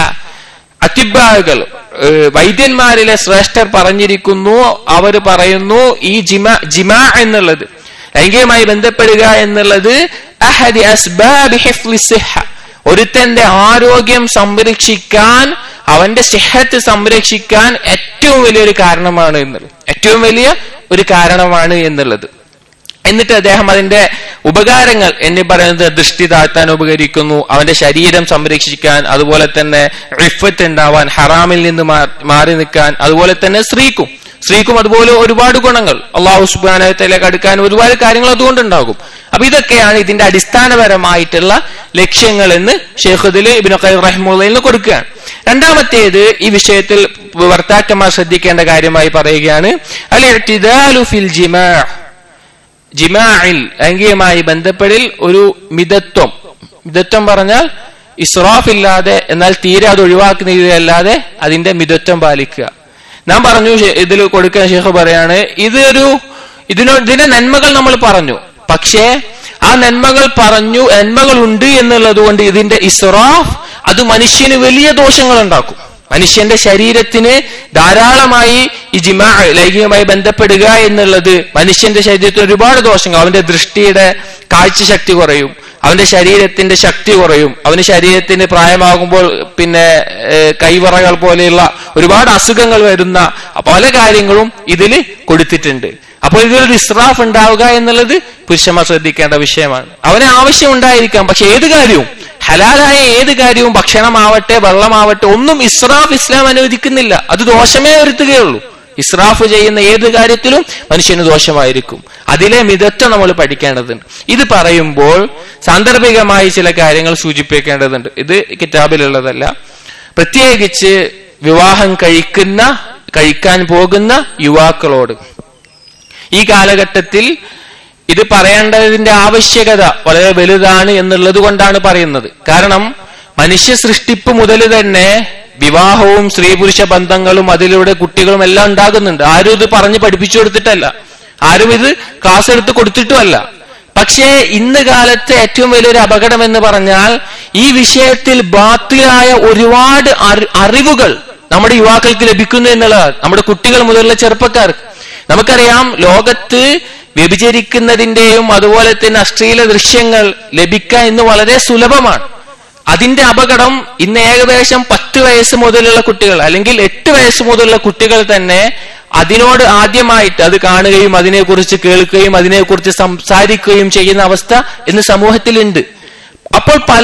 അതിബ്ബാകൾ വൈദ്യന്മാരിലെ ശ്രേഷ്ഠർ പറഞ്ഞിരിക്കുന്നു, അവർ പറയുന്നു ഈ ജിമാ ജിമാ എന്നുള്ളത്, ലൈംഗികമായി ബന്ധപ്പെടുക എന്നുള്ളത് അഹദി അസ്ബാബി ഹിഫ്ളിസ് സിഹ്ഹ, ഒരുത്തന്റെ ആരോഗ്യം സംരക്ഷിക്കാൻ, അവന്റെ സിഹത്ത് സംരക്ഷിക്കാൻ ഏറ്റവും വലിയൊരു കാരണമാണ് എന്നുള്ളത്, ഏറ്റവും വലിയ ഒരു കാരണമാണ് എന്നുള്ളത്. എന്നിട്ട് അദ്ദേഹം അതിന്റെ ഉപകാരങ്ങൾ എന്ന് പറയുന്നത് ദൃഷ്ടി താഴ്ത്താൻ ഉപകരിക്കുന്നു, അവന്റെ ശരീരം സംരക്ഷിക്കാൻ, അതുപോലെ തന്നെ ഇഫ്ഫത്ത് ഉണ്ടാവാൻ, ഹറാമിൽ നിന്ന് മാറി നിൽക്കാൻ, അതുപോലെ തന്നെ സ്ത്രീക്കും സ്ത്രീക്കും അതുപോലെ ഒരുപാട് ഗുണങ്ങൾ, അല്ലാഹു സുബ്ഹാനഹു വ തആലയിലേക്ക് അടുക്കാൻ ഒരുപാട് കാര്യങ്ങൾ അതുകൊണ്ടുണ്ടാകും. അപ്പൊ ഇതൊക്കെയാണ് ഇതിന്റെ അടിസ്ഥാനപരമായിട്ടുള്ള ലക്ഷ്യങ്ങൾ എന്ന് ഷെയ്ഖ് ഇബ്നു ഖയ്യിം റഹിമഹുല്ലാഹ് നിന്ന് കൊടുക്കുകയാണ്. രണ്ടാമത്തേത് ഈ വിഷയത്തിൽ ഭർത്താക്കന്മാർ ശ്രദ്ധിക്കേണ്ട കാര്യമായി പറയുകയാണ്, അൽ ഇഅ്തിദാലു ഫിൽ ജിമാഅ, ജിമാഇൽ ലൈംഗികമായി ബന്ധപ്പെടൽ ഒരു മിതത്വം. മിതത്വം പറഞ്ഞാൽ ഇസ്റാഫ് ഇല്ലാതെ, എന്നാൽ തീരെ അത് ഒഴിവാക്കുന്ന രീതിയല്ലാതെ അതിന്റെ മിതത്വം പാലിക്കുക. നാം പറഞ്ഞു, ഇതിൽ കൊടുക്കുന്ന ഷെയ്ഖ് പറയാണ്, ഇതൊരു ഇതിനോ ഇതിന്റെ നന്മകൾ നമ്മൾ പറഞ്ഞു, പക്ഷേ ആ നന്മകൾ പറഞ്ഞു നന്മകൾ ഉണ്ട് എന്നുള്ളത് കൊണ്ട് ഇതിന്റെ ഇസ്റാഫ് അത് മനുഷ്യന് വലിയ ദോഷങ്ങൾ ഉണ്ടാക്കും. മനുഷ്യന്റെ ശരീരത്തിന് ധാരാളമായി ഈ ജിമാ ലൈംഗികമായി ബന്ധപ്പെടുക എന്നുള്ളത് മനുഷ്യന്റെ ശരീരത്തിന് ഒരുപാട് ദോഷങ്ങൾ. അവന്റെ ദൃഷ്ടിയുടെ കാഴ്ചശക്തി കുറയും, അവന്റെ ശരീരത്തിന്റെ ശക്തി കുറയും, അവന് ശരീരത്തിന് പ്രായമാകുമ്പോൾ പിന്നെ കൈവറകൾ പോലെയുള്ള ഒരുപാട് അസുഖങ്ങൾ വരുന്ന പല കാര്യങ്ങളും ഇതിൽ കൊടുത്തിട്ടുണ്ട്. അപ്പോൾ ഇതിലൊരു ഇസ്രാഫ് ഉണ്ടാവുക എന്നുള്ളത് പുരുഷന്മാർ ശ്രദ്ധിക്കേണ്ട വിഷയമാണ്. അവന് ആവശ്യം ഉണ്ടായിരിക്കാം, പക്ഷെ ഏത് കാര്യവും ഹലാലായ ഏത് കാര്യവും ഭക്ഷണമാവട്ടെ വെള്ളമാവട്ടെ ഒന്നും ഇസ്രാഫ് ഇസ്ലാം അനുവദിക്കുന്നില്ല. അത് ദോഷമേ വരുത്തുകയുള്ളൂ. ഇസ്രാഫ് ചെയ്യുന്ന ഏത് കാര്യത്തിലും മനുഷ്യന് ദോഷമായിരിക്കും. അതിലെ മിതത്വം നമ്മൾ പഠിക്കേണ്ടതുണ്ട്. ഇത് പറയുമ്പോൾ സാന്ദർഭികമായി ചില കാര്യങ്ങൾ സൂചിപ്പിക്കേണ്ടതുണ്ട്. ഇത് കിതാബിലുള്ളതല്ല. പ്രത്യേകിച്ച് വിവാഹം കഴിക്കുന്ന കഴിക്കാൻ പോകുന്ന യുവാക്കളോട് ഈ കാലഘട്ടത്തിൽ ഇത് പറയേണ്ടതിന്റെ ആവശ്യകത വളരെ വലുതാണ് എന്നുള്ളത് കൊണ്ടാണ് പറയുന്നത്. കാരണം മനുഷ്യ സൃഷ്ടിപ്പ് മുതൽ തന്നെ വിവാഹവും സ്ത്രീ പുരുഷ ബന്ധങ്ങളും അതിലൂടെ കുട്ടികളും എല്ലാം ഉണ്ടാകുന്നുണ്ട്. ആരും ഇത് പറഞ്ഞ് പഠിപ്പിച്ചു കൊടുത്തിട്ടല്ല, ആരും ഇത് ക്ലാസ് എടുത്ത് കൊടുത്തിട്ടുമല്ല. പക്ഷേ ഇന്ന് കാലത്തെ ഏറ്റവും വലിയൊരു അപകടം എന്ന് പറഞ്ഞാൽ ഈ വിഷയത്തിൽ ബാത്തിലായ ഒരുപാട് അറിവുകൾ നമ്മുടെ യുവാക്കൾക്ക് ലഭിക്കുന്നു എന്നുള്ളതാണ്. നമ്മുടെ കുട്ടികൾ മുതലുള്ള ചെറുപ്പക്കാർക്ക് നമുക്കറിയാം, ലോകത്ത് വ്യഭിചരിക്കുന്നതിന്റെയും അതുപോലെ തന്നെ അശ്ലീല ദൃശ്യങ്ങൾ ലഭിക്കാൻ ഇന്ന് വളരെ സുലഭമാണ്. അതിന്റെ അപകടം ഇന്ന് ഏകദേശം പത്ത് വയസ്സ് മുതലുള്ള കുട്ടികൾ അല്ലെങ്കിൽ എട്ട് വയസ്സ് മുതലുള്ള കുട്ടികൾ തന്നെ അതിനോട് ആദ്യമായിട്ട് അത് കാണുകയും അതിനെക്കുറിച്ച് കേൾക്കുകയും അതിനെക്കുറിച്ച് സംസാരിക്കുകയും ചെയ്യുന്ന അവസ്ഥ ഇന്ന് സമൂഹത്തിലുണ്ട്. അപ്പോൾ പല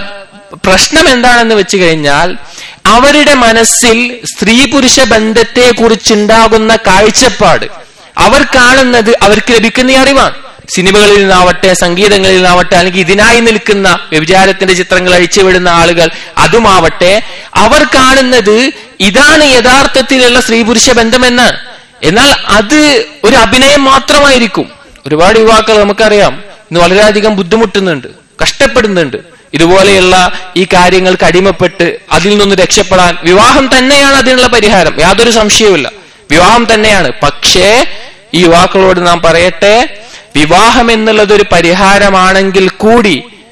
പ്രശ്നം എന്താണെന്ന് വെച്ച് കഴിഞ്ഞാൽ അവരുടെ മനസ്സിൽ സ്ത്രീ പുരുഷ ബന്ധത്തെ കുറിച്ചുണ്ടാകുന്ന കാഴ്ചപ്പാട്, അവർ കാണുന്നത് അവർക്ക് ലഭിക്കുന്ന അറിവാണ്. സിനിമകളിൽ നിന്നാവട്ടെ സംഗീതങ്ങളിൽ നിന്നാവട്ടെ അല്ലെങ്കിൽ ഇതിനായി നിൽക്കുന്ന വ്യഭിചാരത്തിന്റെ ചിത്രങ്ങൾ അഴിച്ചുവിടുന്ന ആളുകൾ അതുമാവട്ടെ, അവർ കാണുന്നത് ഇതാണ് യഥാർത്ഥത്തിലുള്ള സ്ത്രീ പുരുഷ ബന്ധമെന്നാണ്. എന്നാൽ അത് ഒരു അഭിനയം മാത്രമായിരിക്കും. ഒരുപാട് യുവാക്കൾ നമുക്കറിയാം ഇന്ന് വളരെയധികം ബുദ്ധിമുട്ടുന്നുണ്ട്, കഷ്ടപ്പെടുന്നുണ്ട്. ഇതുപോലെയുള്ള ഈ കാര്യങ്ങൾക്ക് അടിമപ്പെട്ട് അതിൽ നിന്ന് രക്ഷപ്പെടാൻ വിവാഹം തന്നെയാണ് അതിനുള്ള പരിഹാരം, യാതൊരു സംശയവുമില്ല. വിവാഹം തന്നെയാണ്. പക്ഷേ ഈ യുവാക്കളോട് നാം പറയട്ടെ, വിവാഹം എന്നുള്ളത് ഒരു പരിഹാരമാണെങ്കിൽ കൂടി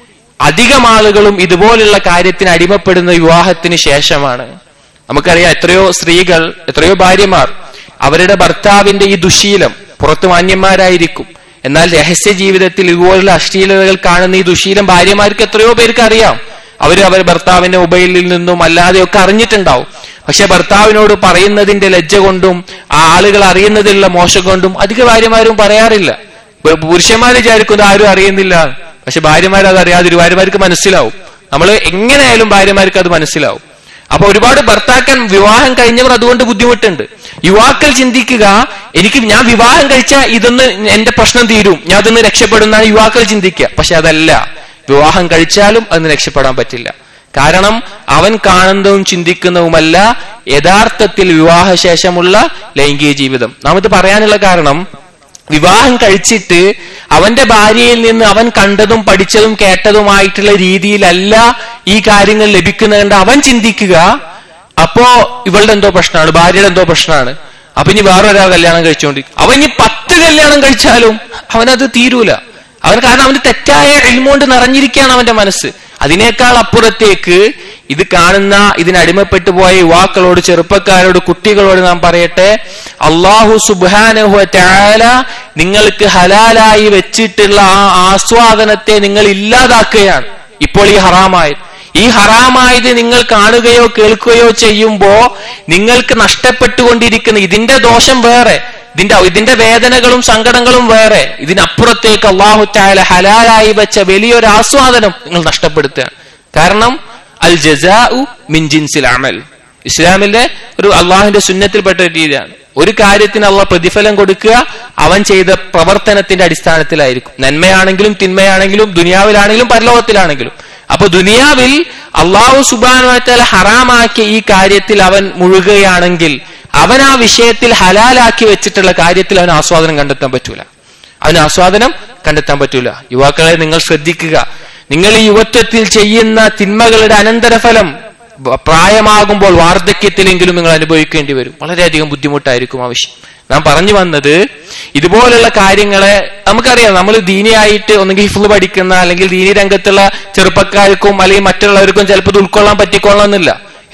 അധികം ആളുകളും ഇതുപോലുള്ള കാര്യത്തിന് അടിമപ്പെടുന്ന വിവാഹത്തിന് ശേഷമാണ്. നമുക്കറിയാം എത്രയോ സ്ത്രീകൾ, എത്രയോ ഭാര്യമാർ അവരുടെ ഭർത്താവിന്റെ ഈ ദുശീലം, പുറത്ത് മാന്യന്മാരായിരിക്കും, എന്നാൽ രഹസ്യ ജീവിതത്തിൽ ഇതുപോലുള്ള അശ്ലീലതകൾ കാണുന്ന ഈ ദുശീലം ഭാര്യമാർക്ക് എത്രയോ പേർക്ക് അറിയാം. അവർ അവർ ഭർത്താവിന്റെ മൊബൈലിൽ നിന്നും അല്ലാതെയൊക്കെ അറിഞ്ഞിട്ടുണ്ടാവും. പക്ഷെ ഭർത്താവിനോട് പറയുന്നതിന്റെ ലജ്ജ കൊണ്ടും ആ ആളുകൾ അറിയുന്നതിലുള്ള മോശം കൊണ്ടും അധിക ഭാര്യമാരും പറയാറില്ല. പുരുഷന്മാർ വിചാരിക്കുന്നത് ആരും അറിയുന്നില്ല, പക്ഷെ ഭാര്യമാർ അത് അറിയാതെ ഭാര്യമാർക്ക് മനസ്സിലാവും. നമ്മൾ എങ്ങനെയായാലും ഭാര്യമാർക്ക് അത് മനസ്സിലാവും. അപ്പൊ ഒരുപാട് ഭർത്താക്കൻ വിവാഹം കഴിഞ്ഞവർ അതുകൊണ്ട് ബുദ്ധിമുട്ടുണ്ട്. യുവാക്കൾ ചിന്തിക്കുക, എനിക്ക് ഞാൻ വിവാഹം കഴിച്ചാൽ ഇതൊന്ന് എന്റെ പ്രശ്നം തീരും, ഞാൻ അതൊന്ന് രക്ഷപ്പെടുന്നാണ് യുവാക്കൾ ചിന്തിക്കുക. പക്ഷെ അതല്ല, വിവാഹം കഴിച്ചാലും അതിന് രക്ഷപ്പെടാൻ പറ്റില്ല. കാരണം അവൻ കാണുന്നതും ചിന്തിക്കുന്നതുമല്ല യഥാർത്ഥത്തിൽ വിവാഹശേഷമുള്ള ലൈംഗിക ജീവിതം. നാം ഇത് പറയാനുള്ള കാരണം, വിവാഹം കഴിച്ചിട്ട് അവന്റെ ഭാര്യയിൽ നിന്ന് അവൻ കണ്ടതും പഠിച്ചതും കേട്ടതുമായിട്ടുള്ള രീതിയിലല്ല ഈ കാര്യങ്ങൾ ലഭിക്കുന്നതുകൊണ്ട് അവൻ ചിന്തിക്കുക, അപ്പോ ഇവളുടെ എന്തോ പ്രശ്നമാണ്, ഭാര്യയുടെ എന്തോ പ്രശ്നമാണ്, അപ്പൊ ഇനി വേറൊരാൾ കല്യാണം കഴിച്ചുകൊണ്ടിരിക്കും. അവൻ ഇനി പത്ത് കല്യാണം കഴിച്ചാലും അവനത് തീരൂല. അവൻ കാരണം അവന് തെറ്റായ ഇൽമോണ്ട് നിറഞ്ഞിരിക്കുകയാണ് അവന്റെ മനസ്സ്. അതിനേക്കാൾ അപ്പുറത്തേക്ക് ഇത് കാണുന്ന ഇതിനടിമപ്പെട്ടു പോയ യുവാക്കളോട്, ചെറുപ്പക്കാരോട്, കുട്ടികളോട് നാം പറയട്ടെ, അല്ലാഹു സുബ്ഹാനഹു വ തആല നിങ്ങൾക്ക് ഹലാലായി വെച്ചിട്ടുള്ള ആ ആസ്വാദനത്തെ നിങ്ങൾ ഇല്ലാതാക്കുകയാണ്. ഇപ്പോൾ ഈ ഹറാമായത് ഈ ഹറാമായത് നിങ്ങൾ കാണുകയോ കേൾക്കുകയോ ചെയ്യുമ്പോ നിങ്ങൾക്ക് നഷ്ടപ്പെട്ടുകൊണ്ടിരിക്കുന്ന ഇതിന്റെ ദോഷം വേറെ, ഇതിന്റെ ഇതിന്റെ വേദനകളും സങ്കടങ്ങളും വേറെ, ഇതിനപ്പുറത്തേക്ക് അല്ലാഹു തആല ഹലാലായി വെച്ച വലിയൊരു ആസ്വാദനം നിങ്ങൾ നഷ്ടപ്പെടുത്തുകയാണ്. കാരണം അൽ ജസാഉ മിൻ ജിൻസിൽ അമൽ, ഇസ്ലാമിന്റെ ഒരു അള്ളാഹുവിന്റെ സുന്നത്തിൽപ്പെട്ട ഒരു രീതിയാണ്. ഒരു കാര്യത്തിന് അള്ളാഹ് പ്രതിഫലം കൊടുക്കുക അവൻ ചെയ്ത പ്രവർത്തനത്തിന്റെ അടിസ്ഥാനത്തിലായിരിക്കും. നന്മയാണെങ്കിലും തിന്മയാണെങ്കിലും ദുനിയാവിലാണെങ്കിലും പരലോകത്തിലാണെങ്കിലും. അപ്പൊ ദുനിയാവിൽ അള്ളാഹു സുബ്ഹാനഹു വ തആല ഹറാമാക്കിയ ഈ കാര്യത്തിൽ അവൻ മുഴുകുകയാണെങ്കിൽ അവൻ ആ വിഷയത്തിൽ ഹലാലാക്കി വെച്ചിട്ടുള്ള കാര്യത്തിൽ അവൻ ആസ്വാദനം കണ്ടെത്താൻ പറ്റൂല. അവന് ആസ്വാദനം കണ്ടെത്താൻ പറ്റൂല. യുവാക്കളെ നിങ്ങൾ ശ്രദ്ധിക്കുക, നിങ്ങൾ ഈ യുവത്വത്തിൽ ചെയ്യുന്ന തിന്മകളുടെ അനന്തരഫലം പ്രായമാകുമ്പോൾ വാർദ്ധക്യത്തിലെങ്കിലും നിങ്ങൾ അനുഭവിക്കേണ്ടി വരും. വളരെയധികം ബുദ്ധിമുട്ടായിരിക്കും ആവശ്യം. നാം പറഞ്ഞു വന്നത്, ഇതുപോലുള്ള കാര്യങ്ങളെ നമുക്കറിയാം, നമ്മൾ ദീനിയായിട്ട് ഒന്നുകിൽ ഹിഫ്ള് പഠിക്കുന്ന അല്ലെങ്കിൽ ദീനി രംഗത്തുള്ള ചെറുപ്പക്കാർക്കും അല്ലെങ്കിൽ മറ്റുള്ളവർക്കും ചിലപ്പോൾ ഇത് ഉൾക്കൊള്ളാൻ പറ്റിക്കൊള്ളണമെന്നില്ല.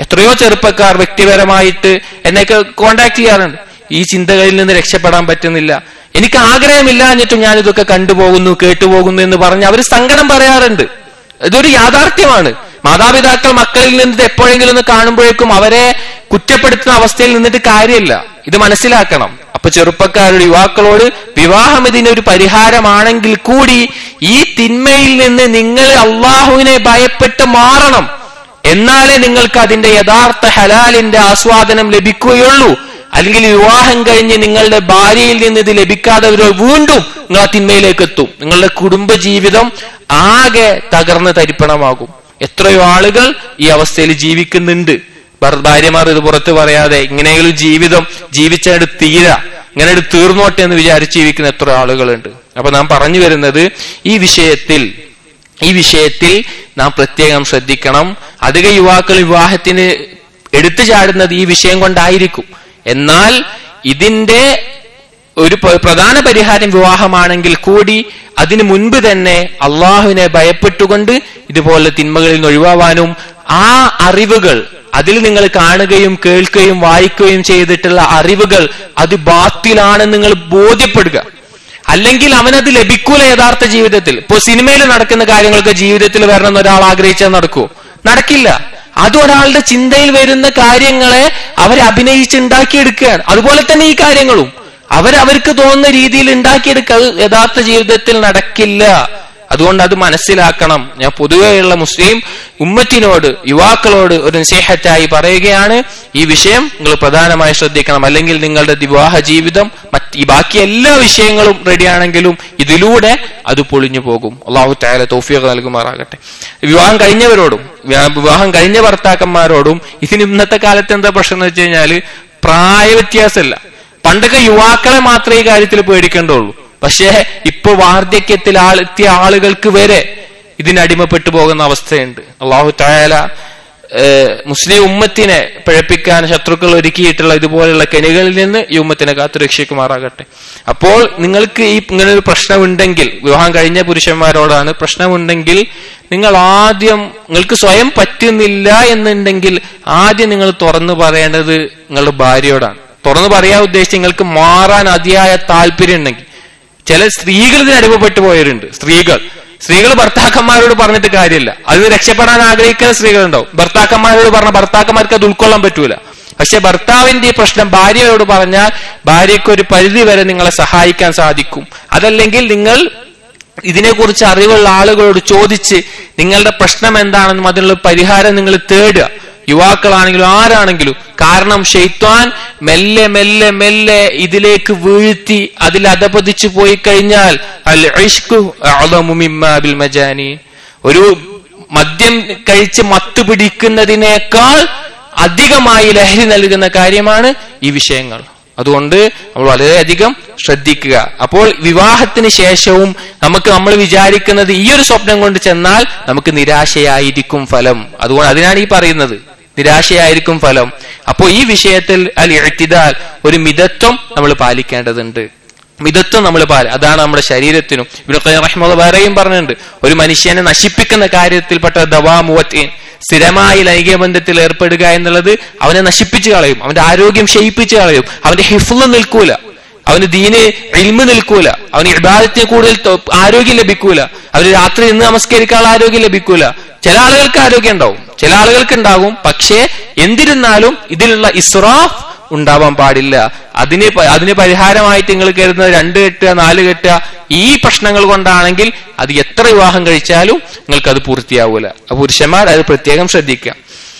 എത്രയോ ചെറുപ്പക്കാർ വ്യക്തിപരമായിട്ട് എന്നെയൊക്കെ കോണ്ടാക്ട് ചെയ്യാറുണ്ട്. ഈ ചിന്തകളിൽ നിന്ന് രക്ഷപ്പെടാൻ പറ്റുന്നില്ല, എനിക്ക് ആഗ്രഹമില്ല എന്നിട്ടും ഞാൻ ഇതൊക്കെ കണ്ടുപോകുന്നു കേട്ടുപോകുന്നു എന്ന് പറഞ്ഞ് അവർ സങ്കടം പറയാറുണ്ട്. ഇതൊരു യാഥാർത്ഥ്യമാണ്. മാതാപിതാക്കൾ മക്കളിൽ നിന്ന് എപ്പോഴെങ്കിലും ഒന്ന് കാണുമ്പോഴേക്കും അവരെ കുറ്റപ്പെടുത്തുന്ന അവസ്ഥയിൽ നിന്നിട്ട് കാര്യമില്ല. ഇത് മനസ്സിലാക്കണം. അപ്പൊ ചെറുപ്പക്കാരുടെ യുവാക്കളോട് വിവാഹം ഇതിനൊരു പരിഹാരമാണെങ്കിൽ കൂടി ഈ തിന്മയിൽ നിന്ന് നിങ്ങൾ അള്ളാഹുവിനെ ഭയപ്പെട്ട് മാറണം. എന്നാലേ നിങ്ങൾക്ക് അതിന്റെ യഥാർത്ഥ ഹലാലിന്റെ ആസ്വാദനം ലഭിക്കുകയുള്ളൂ. അല്ലെങ്കിൽ വിവാഹം കഴിഞ്ഞ് നിങ്ങളുടെ ഭാര്യയിൽ നിന്ന് ഇത് ലഭിക്കാതെ വീണ്ടും നിങ്ങൾ ആ തിന്മയിലേക്ക് എത്തും. നിങ്ങളുടെ കുടുംബജീവിതം ആകെ തകർന്ന് തരിപ്പണമാകും. എത്രയോ ആളുകൾ ഈ അവസ്ഥയിൽ ജീവിക്കുന്നുണ്ട്. ഭാര്യമാർ ഇത് പുറത്ത് പറയാതെ ഇങ്ങനെയൊരു ജീവിതം ജീവിച്ചത് തീരാ, ഇങ്ങനെ തീർന്നോട്ടെ എന്ന് വിചാരിച്ച് ജീവിക്കുന്ന എത്ര ആളുകളുണ്ട്. അപ്പൊ നാം പറഞ്ഞു വരുന്നത് ഈ വിഷയത്തിൽ ഈ വിഷയത്തിൽ നാം പ്രത്യേകം ശ്രദ്ധിക്കണം. അധിക യുവാക്കൾ വിവാഹത്തിന് എടുത്തു ചാടുന്നത് ഈ വിഷയം കൊണ്ടായിരിക്കും. എന്നാൽ ഇതിന്റെ ഒരു പ്രധാന പരിഹാരം വിവാഹമാണെങ്കിൽ കൂടി അതിനു മുൻപ് തന്നെ അള്ളാഹുവിനെ ഭയപ്പെട്ടുകൊണ്ട് ഇതുപോലെ തിന്മകളിൽ നിന്ന് ഒഴിവാവാനും ആ അറിവുകൾ, അതിൽ നിങ്ങൾ കാണുകയും കേൾക്കുകയും വായിക്കുകയും ചെയ്തിട്ടുള്ള അറിവുകൾ അത് ബാത്തിലാണെന്ന് നിങ്ങൾ ബോധ്യപ്പെടുക. അല്ലെങ്കിൽ അവനത് ലഭിക്കൂല യഥാർത്ഥ ജീവിതത്തിൽ. ഇപ്പോ സിനിമയിൽ നടക്കുന്ന കാര്യങ്ങളൊക്കെ ജീവിതത്തിൽ വരണമെന്ന് ഒരാൾ ആഗ്രഹിച്ചാൽ നടക്കുമോ? നടക്കില്ല. അത് ഒരാളുടെ ചിന്തയിൽ വരുന്ന കാര്യങ്ങളെ അവർ അഭിനയിച്ചുണ്ടാക്കിയെടുക്കുകയാണ്. അതുപോലെ തന്നെ ഈ കാര്യങ്ങളും അവരവർക്ക് തോന്നുന്ന രീതിയിൽ ഉണ്ടാക്കിയെടുക്കുക. അത് യഥാർത്ഥ ജീവിതത്തിൽ നടക്കില്ല. അതുകൊണ്ട് അത് മനസ്സിലാക്കണം. ഞാൻ പൊതുവെയുള്ള മുസ്ലിം ഉമ്മത്തിനോട്, യുവാക്കളോട് ഒരു നസീഹത്തായി പറയുകയാണ്, ഈ വിഷയം നിങ്ങൾ പ്രധാനമായി ശ്രദ്ധിക്കണം. അല്ലെങ്കിൽ നിങ്ങളുടെ വിവാഹ ജീവിതം മറ്റ് ഈ ബാക്കി എല്ലാ വിഷയങ്ങളും റെഡിയാണെങ്കിലും ഇതിലൂടെ അത് പൊളിഞ്ഞു പോകും. അല്ലാഹു തആല തൗഫീഖ് നൽകുമാറാകട്ടെ. വിവാഹം കഴിഞ്ഞവരോടും വിവാഹം കഴിഞ്ഞ ഭർത്താക്കന്മാരോടും ഇതിന് ഇന്നത്തെ കാലത്ത് എന്താ പ്രശ്നം എന്ന് വെച്ച് കഴിഞ്ഞാല് പ്രായ വ്യത്യാസമല്ല. പണ്ടൊക്കെ യുവാക്കളെ മാത്രമേ ഈ കാര്യത്തിൽ പേടിക്കേണ്ടുള്ളൂ. പക്ഷേ ഇപ്പൊ വാർദ്ധക്യത്തിൽ ആളെത്തിയ ആളുകൾക്ക് വരെ ഇതിനടിമപ്പെട്ടു പോകുന്ന അവസ്ഥയുണ്ട്. അല്ലാഹു തആല മുസ്ലിം ഉമ്മത്തിനെ പിഴപ്പിക്കാൻ ശത്രുക്കൾ ഒരുക്കിയിട്ടുള്ള ഇതുപോലുള്ള കെണികളിൽ നിന്ന് ഈ ഉമ്മത്തിനെ കാത്തു രക്ഷിക്കുമാറാകട്ടെ. അപ്പോൾ നിങ്ങൾക്ക് ഈ ഇങ്ങനെ ഒരു പ്രശ്നമുണ്ടെങ്കിൽ, വിവാഹം കഴിഞ്ഞ പുരുഷന്മാരോടാണ് പ്രശ്നമുണ്ടെങ്കിൽ, നിങ്ങൾ ആദ്യം നിങ്ങൾക്ക് സ്വയം പറ്റുന്നില്ല എന്നുണ്ടെങ്കിൽ ആദ്യം നിങ്ങൾ തുറന്നു പറയേണ്ടത് നിങ്ങളുടെ ഭാര്യയോടാണ്. തുറന്നു പറയാൻ ഉദ്ദേശിച്ച് നിങ്ങൾക്ക് മാറാൻ അതിയായ താല്പര്യം ഉണ്ടെങ്കിൽ. ചില സ്ത്രീകൾ ഇതിന് അടിമപ്പെട്ടു പോയവരുണ്ട്. സ്ത്രീകൾ സ്ത്രീകൾ ഭർത്താക്കന്മാരോട് പറഞ്ഞിട്ട് കാര്യമില്ല. അതിന് രക്ഷപ്പെടാൻ ആഗ്രഹിക്കുന്ന സ്ത്രീകളുണ്ടാവും. ഭർത്താക്കന്മാരോട് പറഞ്ഞ ഭർത്താക്കന്മാർക്ക് അത് ഉൾക്കൊള്ളാൻ പറ്റൂല. പക്ഷെ ഭർത്താവിന്റെ ഈ പ്രശ്നം ഭാര്യയോട് പറഞ്ഞാൽ ഭാര്യയ്ക്ക് ഒരു പരിധി വരെ നിങ്ങളെ സഹായിക്കാൻ സാധിക്കും. അതല്ലെങ്കിൽ നിങ്ങൾ ഇതിനെക്കുറിച്ച് അറിവുള്ള ആളുകളോട് ചോദിച്ച് നിങ്ങളുടെ പ്രശ്നം എന്താണെന്നും അതിനുള്ള പരിഹാരം നിങ്ങൾ തേടുക. യുവാക്കളാണെങ്കിലും ആരാണെങ്കിലും. കാരണം ശൈത്വാൻ മെല്ലെ മെല്ലെ മെല്ലെ ഇതിലേക്ക് വീഴ്ത്തി അതിൽ അധപതിച്ചു പോയി കഴിഞ്ഞാൽ അൽ ഇശ്ഖു അഅ്ളമു മിമ്മാ ബിൽ മജാനി, ഒരു മദ്യം കഴിച്ച് മത്തു പിടിക്കുന്നതിനേക്കാൾ അധികമായി ലഹരി നൽകുന്ന കാര്യമാണ് ഈ വിഷയങ്ങൾ. അതുകൊണ്ട് നമ്മൾ വളരെയധികം ശ്രദ്ധിക്കുക. അപ്പോൾ വിവാഹത്തിന് ശേഷവും നമുക്ക് നമ്മൾ വിചാരിക്കുന്നത് ഈ ഒരു സ്വപ്നം കൊണ്ട് ചെന്നാൽ നമുക്ക് നിരാശയായിരിക്കും ഫലം. അതുകൊണ്ട് അതിനാണ് ഈ പറയുന്നത്, നിരാശയായിരിക്കും ഫലം. അപ്പോൾ ഈ വിഷയത്തിൽ അൽ ഇഅ്തിദാൽ, ഒരു മിതത്വം നമ്മൾ പാലിക്കേണ്ടതുണ്ട്. മിതത്വം നമ്മൾ പാല അതാണ് നമ്മുടെ ശരീരത്തിനും. ഇബ്നു ഖയ്യിം റഹിമഹുല്ലാഹ് വേറെയും പറഞ്ഞിട്ടുണ്ട്, ഒരു മനുഷ്യനെ നശിപ്പിക്കുന്ന കാര്യത്തിൽപ്പെട്ട ദവാമുവത്തിൻ, സ്ഥിരമായി ലൈംഗിക ബന്ധത്തിൽ ഏർപ്പെടുക എന്നുള്ളത് അവനെ നശിപ്പിച്ചു കളയും, അവന്റെ ആരോഗ്യം ക്ഷയിപ്പിച്ചു കളയും, അവന്റെ ഹിഫ്ള് നിൽക്കൂല, അവന് ദീന് ഇൽമ് നിൽക്കൂല, അവന് ഇബാദത്തിന് കൂടുതൽ ആരോഗ്യം ലഭിക്കൂല, അവന് രാത്രി നിന്ന് നമസ്കരിക്കാനുള്ള ആരോഗ്യം ലഭിക്കൂല. ചില ആളുകൾക്ക് ആരോഗ്യം ഉണ്ടാവും, ചില ആളുകൾക്ക് ഉണ്ടാകും. പക്ഷേ എന്തിരുന്നാലും ഇതിലുള്ള ഇസ്റാഫ് ഉണ്ടാവാൻ പാടില്ല. അതിന് അതിന് പരിഹാരമായിട്ട് നിങ്ങൾ കരുതുന്നത് രണ്ട് കെട്ടുക നാല് കെട്ടുക ഈ പ്രശ്നങ്ങൾ കൊണ്ടാണെങ്കിൽ അത് എത്ര വിവാഹം കഴിച്ചാലും നിങ്ങൾക്ക് അത് പൂർത്തിയാവൂല. പുരുഷന്മാർ അത് പ്രത്യേകം ശ്രദ്ധിക്കുക.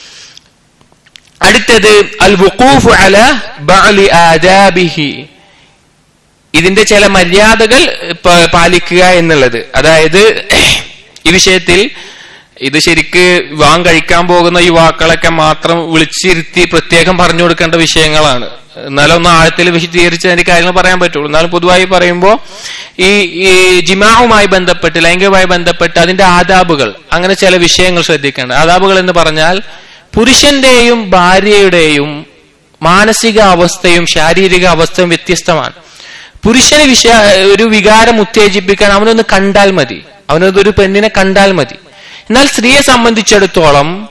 അടുത്തത് അൽ വുഖൂഫ് അലാ ബഅലി ആദാബിഹി, ഇതിന്റെ ചില മര്യാദകൾ പാലിക്കുക എന്നുള്ളത്. അതായത് ഈ വിഷയത്തിൽ ഇത് ശരിക്ക് വിവാഹം കഴിക്കാൻ പോകുന്ന യുവാക്കളൊക്കെ മാത്രം വിളിച്ചിരുത്തി പ്രത്യേകം പറഞ്ഞു കൊടുക്കേണ്ട വിഷയങ്ങളാണ്. എന്നാലും ഒന്ന് ആഴത്തിൽ വിശദീകരിച്ച് അതിന്റെ കാര്യങ്ങൾ പറയാൻ പറ്റുള്ളൂ. എന്നാലും പൊതുവായി പറയുമ്പോൾ ഈ ഈ ജിമാഉമായി ബന്ധപ്പെട്ട്, ലൈംഗികമായി ബന്ധപ്പെട്ട് അതിന്റെ ആദാബുകൾ, അങ്ങനെ ചില വിഷയങ്ങൾ ശ്രദ്ധിക്കേണ്ട. ആദാബുകൾ എന്ന് പറഞ്ഞാൽ പുരുഷന്റെയും ഭാര്യയുടെയും മാനസിക അവസ്ഥയും ശാരീരിക അവസ്ഥയും വ്യത്യസ്തമാണ്. പുരുഷന് വിഷ ഒരു വികാരം ഉത്തേജിപ്പിക്കാൻ അവനൊന്ന് കണ്ടാൽ മതി, അവനൊരു പെണ്ണിനെ കണ്ടാൽ മതി. എന്നാൽ സ്ത്രീയെ സംബന്ധിച്ചിടത്തോളം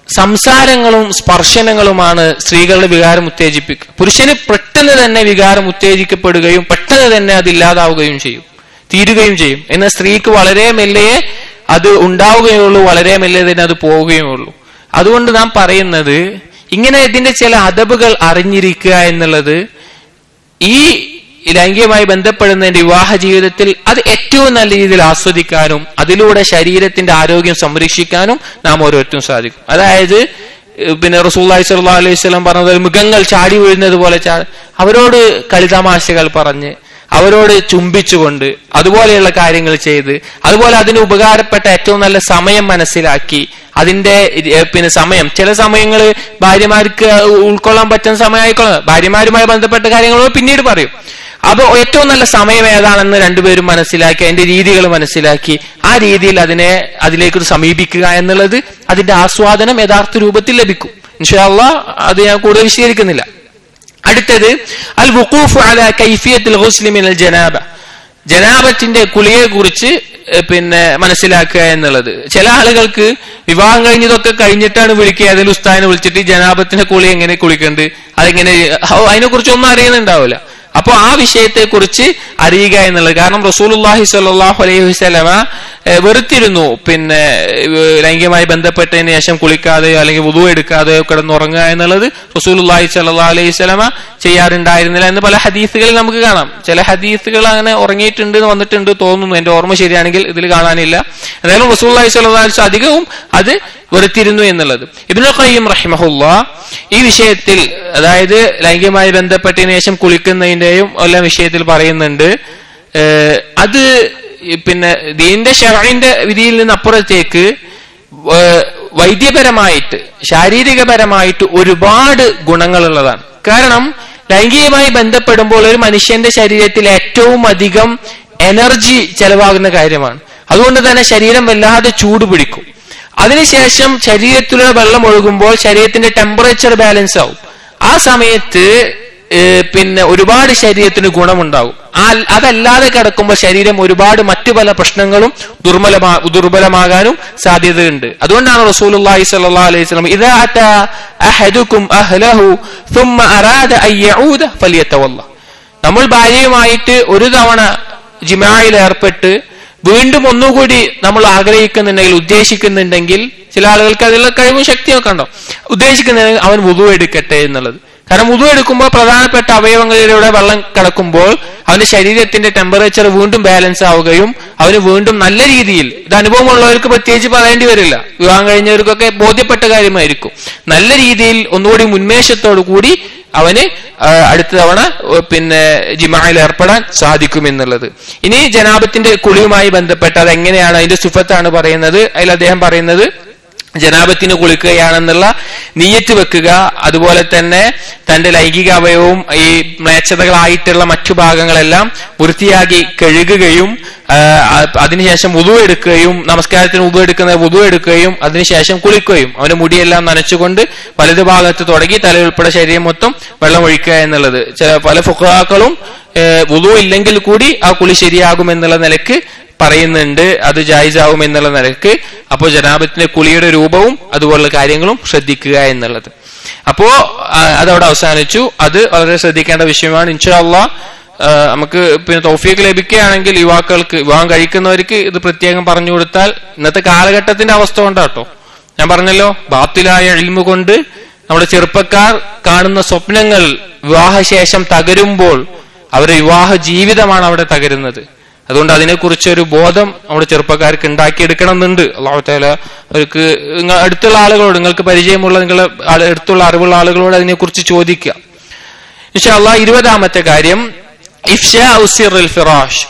സംസാരങ്ങളും സ്പർശനങ്ങളുമാണ് സ്ത്രീകളുടെ വികാരം ഉത്തേജിപ്പിക്കുക. പുരുഷന് പെട്ടെന്ന് തന്നെ വികാരം ഉത്തേജിക്കപ്പെടുകയും പെട്ടെന്ന് തന്നെ അതില്ലാതാവുകയും ചെയ്യും, തീരുകയും ചെയ്യും. എന്നാൽ സ്ത്രീക്ക് വളരെ മെല്ലെ അത് ഉണ്ടാവുകയുള്ളൂ, വളരെ മെല്ലെ തന്നെ അത് പോവുകയുള്ളൂ. അതുകൊണ്ട് നാം പറയുന്നത് ഇങ്ങനെ ഇതിന്റെ ചില അദബുകൾ അറിഞ്ഞിരിക്കുക എന്നുള്ളത് ഈ ലൈംഗികമായി ബന്ധപ്പെടുന്നതിന്റെ വിവാഹ ജീവിതത്തിൽ അത് ഏറ്റവും നല്ല രീതിയിൽ ആസ്വദിക്കാനും അതിലൂടെ ശരീരത്തിന്റെ ആരോഗ്യം സംരക്ഷിക്കാനും നാം ഓരോരുത്തരും സാധിക്കും. അതായത് പിന്നെ റസൂലുള്ളാഹി സ്വല്ലല്ലാഹു അലൈഹി വസല്ലം പറഞ്ഞത് മൃഗങ്ങൾ ചാടി വീഴുന്നത് പോലെ അവരോട് കളിതമാശകൾ പറഞ്ഞ് അവരോട് ചുംബിച്ചുകൊണ്ട് അതുപോലെയുള്ള കാര്യങ്ങൾ ചെയ്ത് അതുപോലെ അതിന് ഉപകാരപ്പെട്ട ഏറ്റവും നല്ല സമയം മനസ്സിലാക്കി അതിന്റെ പിന്നെ സമയം ചില സമയങ്ങൾ ഭാര്യമാർക്ക് ഉൾക്കൊള്ളാൻ പറ്റുന്ന സമയമായിക്കൊള്ളാം, ഭാര്യമാരുമായി ബന്ധപ്പെട്ട കാര്യങ്ങൾ പിന്നീട് പറയും. അപ്പൊ ഏറ്റവും നല്ല സമയം ഏതാണെന്ന് രണ്ടുപേരും മനസ്സിലാക്കി അതിന്റെ രീതികൾ മനസ്സിലാക്കി ആ രീതിയിൽ അതിനെ അതിലേക്ക് സമീപിക്കുക എന്നുള്ളത് അതിന്റെ ആസ്വാദനം യഥാർത്ഥ രൂപത്തിൽ ലഭിക്കും. ഇൻഷാ അല്ലാഹ് അത് ഞാൻ കൂടുതൽ വിശദീകരിക്കുന്നില്ല. അടുത്തത് അൽ വുഖൂഫ് അലാ കൈഫിയത്തുൽ ഗുസ്ലി മിനൽ ജനാബ, ജനാബത്തിന്റെ കുളിയെ കുറിച്ച് പിന്നെ മനസ്സിലാക്കുക എന്നുള്ളത്. ചില ആളുകൾക്ക് വിവാഹം കഴിഞ്ഞതൊക്കെ കഴിഞ്ഞിട്ടാണ് വിളിക്കുക, അതിൽ ഉസ്താദിനെ വിളിച്ചിട്ട് ജനാബത്തിന്റെ കുളി എങ്ങനെ കുളിക്കേണ്ടത് അതെങ്ങനെ അതിനെ കുറിച്ച് ഒന്നും അറിയുന്നുണ്ടാവില്ല. അപ്പൊ ആ വിഷയത്തെ കുറിച്ച് അറിയുക എന്നുള്ളത്. കാരണം റസൂലുള്ളാഹി സ്വല്ലല്ലാഹു അലൈഹി വസല്ലമ വെറുത്തിരുന്നു പിന്നെ ലൈംഗികമായി ബന്ധപ്പെട്ടതിന് ശേഷം കുളിക്കാതെയോ അല്ലെങ്കിൽ വുദു എടുക്കാതെയോ കിടന്നുറങ്ങുക എന്നുള്ളത് റസൂലുള്ളാഹി സ്വല്ലല്ലാഹു അലൈഹി വസല്ലമ ചെയ്യാറുണ്ടായിരുന്നില്ല എന്ന് പല ഹദീസുകളിൽ നമുക്ക് കാണാം. ചില ഹദീസുകൾ അങ്ങനെ ഉറങ്ങിയിട്ടുണ്ട് വന്നിട്ടുണ്ട് തോന്നുന്നു, എന്റെ ഓർമ്മ ശരിയാണെങ്കിൽ ഇതിൽ കാണാനില്ല. എന്തായാലും റസൂലുള്ളാഹി സ്വല്ലല്ലാഹു അലൈഹി വസല്ലം അധികവും അത് വെറുത്തിരുന്നു എന്നുള്ളത്. ഇബ്നുൽ ഖയ്യിം റഹിമഹുല്ലാഹ് ഈ വിഷയത്തിൽ അതായത് ലൈംഗികമായി ബന്ധപ്പെട്ടതിന് ശേഷം കുളിക്കുന്നതിന്റെയും എല്ലാ വിഷയത്തിൽ പറയുന്നുണ്ട്. അത് പിന്നെ ദീനിന്റെ ശർഇന്റെ വിധിയിൽ നിന്ന് അപ്പുറത്തേക്ക് വൈദ്യപരമായിട്ട് ശാരീരികപരമായിട്ട് ഒരുപാട് ഗുണങ്ങളുള്ളതാണ്. കാരണം ലൈംഗികമായി ബന്ധപ്പെടുമ്പോൾ ഒരു മനുഷ്യന്റെ ശരീരത്തിൽ ഏറ്റവും അധികം എനർജി ചെലവാകുന്ന കാര്യമാണ്. അതുകൊണ്ട് തന്നെ ശരീരം വല്ലാതെ ചൂട് പിടിക്കും. അതിനുശേഷം ശരീരത്തിലൂടെ വെള്ളം ഒഴുകുമ്പോൾ ശരീരത്തിന്റെ ടെമ്പറേച്ചർ ബാലൻസ് ആവും. ആ സമയത്ത് പിന്നെ ഒരുപാട് ശരീരത്തിന് ഗുണമുണ്ടാകും. ആ അതല്ലാതെ കിടക്കുമ്പോൾ ശരീരം ഒരുപാട് മറ്റു പല പ്രശ്നങ്ങളും ദുർബലമാ ദുർബലമാകാനും സാധ്യതയുണ്ട്. അതുകൊണ്ടാണ് റസൂലുള്ളാഹി സ്വല്ലല്ലാഹു അലൈഹി വസല്ലം ഇദാ അതാ അഹദുകും അഹ്ലഹു ثم അറാദ അൻ യഊദ ഫലിയതവല്ല, നമ്മൾ ഭാര്യയുമായിട്ട് ഒരു തവണ ജിമായിൽ ഏർപ്പെട്ട് വീണ്ടും ഒന്നുകൂടി നമ്മൾ ആഗ്രഹിക്കുന്നുണ്ടെങ്കിൽ ഉദ്ദേശിക്കുന്നുണ്ടെങ്കിൽ ചില ആളുകൾക്ക് അതിലുള്ള കഴിവും ശക്തിയൊക്കെ ഉണ്ടോ, ഉദ്ദേശിക്കുന്നുണ്ടെങ്കിൽ അവൻ വുദു എടുക്കട്ടെ എന്നുള്ളത്. കാരണം വുദു എടുക്കുമ്പോൾ പ്രധാനപ്പെട്ട അവയവങ്ങളിലൂടെ വെള്ളം കടക്കുമ്പോൾ അവന്റെ ശരീരത്തിന്റെ ടെമ്പറേച്ചർ വീണ്ടും ബാലൻസ് ആവുകയും അവന് വീണ്ടും നല്ല രീതിയിൽ, ഇത് അനുഭവമുള്ളവർക്ക് പ്രത്യേകിച്ച് പറയേണ്ടി വരില്ല, വിവാഹം കഴിഞ്ഞവർക്കൊക്കെ ബോധ്യപ്പെട്ട കാര്യമായിരിക്കും, നല്ല രീതിയിൽ ഒന്നുകൂടി ഉന്മേഷത്തോടു കൂടി അവന് അടുത്ത തവണ പിന്നെ ജിമായിൽ ഏർപ്പെടാൻ സാധിക്കും എന്നുള്ളത്. ഇനി ജനാബത്തിന്റെ കുളിയുമായി ബന്ധപ്പെട്ട് അതെങ്ങനെയാണ് അതിന്റെ സിഫത്താണ് പറയുന്നത്. അതിൽ അദ്ദേഹം പറയുന്നത് ജനാബത്തിന് കുളിക്കുകയാണെന്നുള്ള നിയ്യത്ത് വെക്കുക, അതുപോലെ തന്നെ തന്റെ ലൈംഗിക അവയവവും ഈ മ്ലേച്ഛതകളായിട്ടുള്ള മറ്റു ഭാഗങ്ങളെല്ലാം വൃത്തിയാക്കി കഴുകുകയും അതിനുശേഷം വുദു എടുക്കുകയും നമസ്കാരത്തിന് വുദു എടുക്കുന്ന വുദു എടുക്കുകയും അതിനുശേഷം കുളിക്കുകയും അവന്റെ മുടിയെല്ലാം നനച്ചുകൊണ്ട് വലതു ഭാഗത്ത് തുടങ്ങി തലയുൾപ്പെടെ ശരീരം മൊത്തം വെള്ളം ഒഴിക്കുക എന്നുള്ളത്. ചില പല ഫുഖഹാക്കളും വുദു ഇല്ലെങ്കിൽ കൂടി ആ കുളി ശരിയാകുമെന്നുള്ള നിലക്ക് പറയുന്നുണ്ട്, അത് ജായിസാവും എന്നുള്ള നിലക്ക്. അപ്പോൾ ജനാബത്തിന്റെ കുളിയുടെ രൂപവും അതുപോലുള്ള കാര്യങ്ങളും ശ്രദ്ധിക്കുക എന്നുള്ളത്. അപ്പോ അതവിടെ അവസാനിച്ചു. അത് വളരെ ശ്രദ്ധിക്കേണ്ട വിഷയമാണ്. ഇൻഷാ അല്ലാഹ് നമുക്ക് പിന്നെ തൗഫീഖ് ലഭിക്കുകയാണെങ്കിൽ യുവാക്കൾക്ക് വിവാഹം കഴിക്കുന്നവർക്ക് ഇത് പ്രത്യേകം പറഞ്ഞു കൊടുത്താൽ, ഇന്നത്തെ കാലഘട്ടത്തിന്റെ അവസ്ഥ കൊണ്ടാട്ടോ ഞാൻ പറഞ്ഞല്ലോ, ബാത്തിലായ ഇൽമു കൊണ്ട് നമ്മുടെ ചെറുപ്പക്കാർ കാണുന്ന സ്വപ്നങ്ങൾ വിവാഹശേഷം തകരുമ്പോൾ അവരുടെ വിവാഹ ജീവിതമാണ് അവിടെ തകരുന്നത്. അതുകൊണ്ട് അതിനെക്കുറിച്ചൊരു ബോധം നമ്മുടെ ചെറുപ്പക്കാർക്ക് ഉണ്ടാക്കിയെടുക്കണം എന്നുണ്ട്. അല്ലാഹു തആല അവർക്ക് അടുത്തുള്ള ആളുകളോട്, നിങ്ങൾക്ക് പരിചയമുള്ള നിങ്ങളുടെ അടുത്തുള്ള അറിവുള്ള ആളുകളോട് അതിനെക്കുറിച്ച് ചോദിക്കുക. ഇൻഷാ അല്ലാഹ് ഇരുപതാമത്തെ കാര്യം ഇഫ്ശാഉ സിർറിൽ ഫിറാഷ്,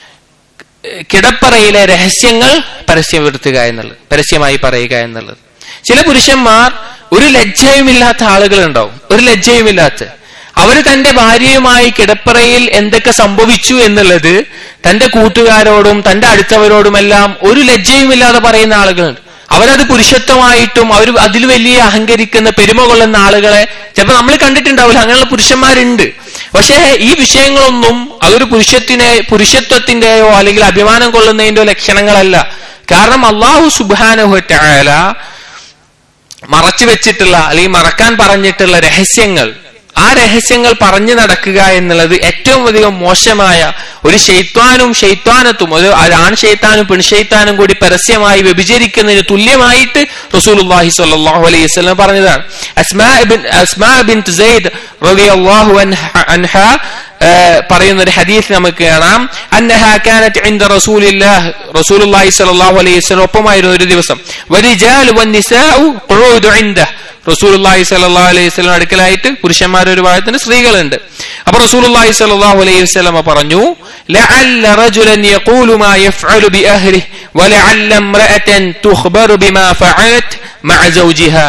കിടപ്പറയിലെ രഹസ്യങ്ങൾ പരസ്യപ്പെടുത്തുക എന്നുള്ളത്, പരസ്യമായി പറയുക എന്നുള്ളത്. ചില പുരുഷന്മാർ ഒരു ലജ്ജയുമില്ലാത്ത ആളുകൾ ഉണ്ടാവും, ഒരു ലജ്ജയുമില്ലാത്ത അവര് തന്റെ ഭാര്യയുമായി കിടപ്പറയിൽ എന്തൊക്കെ സംഭവിച്ചു എന്നുള്ളത് തന്റെ കൂട്ടുകാരോടും തന്റെ അടുത്തവരോടുമെല്ലാം ഒരു ലജ്ജയുമില്ലാതെ പറയുന്ന ആളുകളുണ്ട്. അവരത് പുരുഷത്വമായിട്ടും അവർ അതിൽ വലിയ അഹങ്കരിക്കുന്ന പെരുമ കൊള്ളുന്ന ആളുകളെ ചിലപ്പോൾ നമ്മൾ കണ്ടിട്ടുണ്ടാവില്ല, അങ്ങനെയുള്ള പുരുഷന്മാരുണ്ട്. പക്ഷേ ഈ വിഷയങ്ങളൊന്നും അതൊരു പുരുഷത്തിനെ പുരുഷത്വത്തിന്റെയോ അല്ലെങ്കിൽ അഭിമാനം കൊള്ളുന്നതിന്റെയോ ലക്ഷണങ്ങളല്ല. കാരണം അല്ലാഹു സുബ്ഹാനഹു വ തആല മറച്ചു വെച്ചിട്ടുള്ള അല്ലെങ്കിൽ മറക്കാൻ പറഞ്ഞിട്ടുള്ള രഹസ്യങ്ങൾ, ആ രഹസ്യങ്ങൾ പറഞ്ഞു നടക്കുക എന്നുള്ളത് ഏറ്റവും അധികം മോശമായ ഒരു ശൈത്വാനും ശൈത്വാനത്തും ഒരു ആൺ ശൈത്താനും പെൺ ശൈത്താനും കൂടി പരസ്യമായി വ്യഭിചരിക്കുന്നതിന് തുല്യമായിട്ട് റസൂലുള്ളാഹി സ്വല്ലല്ലാഹു അലൈഹി വസല്ലം പറഞ്ഞതാണ്. അസ്മാ ബിൻ അസ്മാ ബിൻത് സൈദ് റളിയല്ലാഹു അൻഹ പറയുന്ന ഒരു ഹദീസ് നമുക്ക് കാണാം. അന്നഹ കാനത് ഇൻദ റസൂലില്ലാഹ്, റസൂലുള്ളാഹി സ്വല്ലല്ലാഹു അലൈഹി വസല്ലം ഒപ്പമായിരുന്നു ഒരു ദിവസം. വരിജാലു വന്നിസാഉ ഖുഊദു ഇൻദഹ്, റസൂലുള്ളാഹി സ്വല്ലല്ലാഹു അലൈഹി വസല്ലം അടുക്കലായിട്ട് പുരുഷന്മാർ ഒരു ഭാഗത്തിന് സ്ത്രീകളുണ്ട്. അപ്പൊ റസൂലുള്ളാഹി സ്വല്ലല്ലാഹു അലൈഹി വസല്ലം പറഞ്ഞു, ലഅല്ല റജുലൻ യഖൂലു മാ യഫ്അലു ബിഅഹ്ലിഹി വലഅല്ല ഇംറഅതൻ തുഖ്ബറു ബിമാ ഫഅലത് മഅ സൗജിഹാ.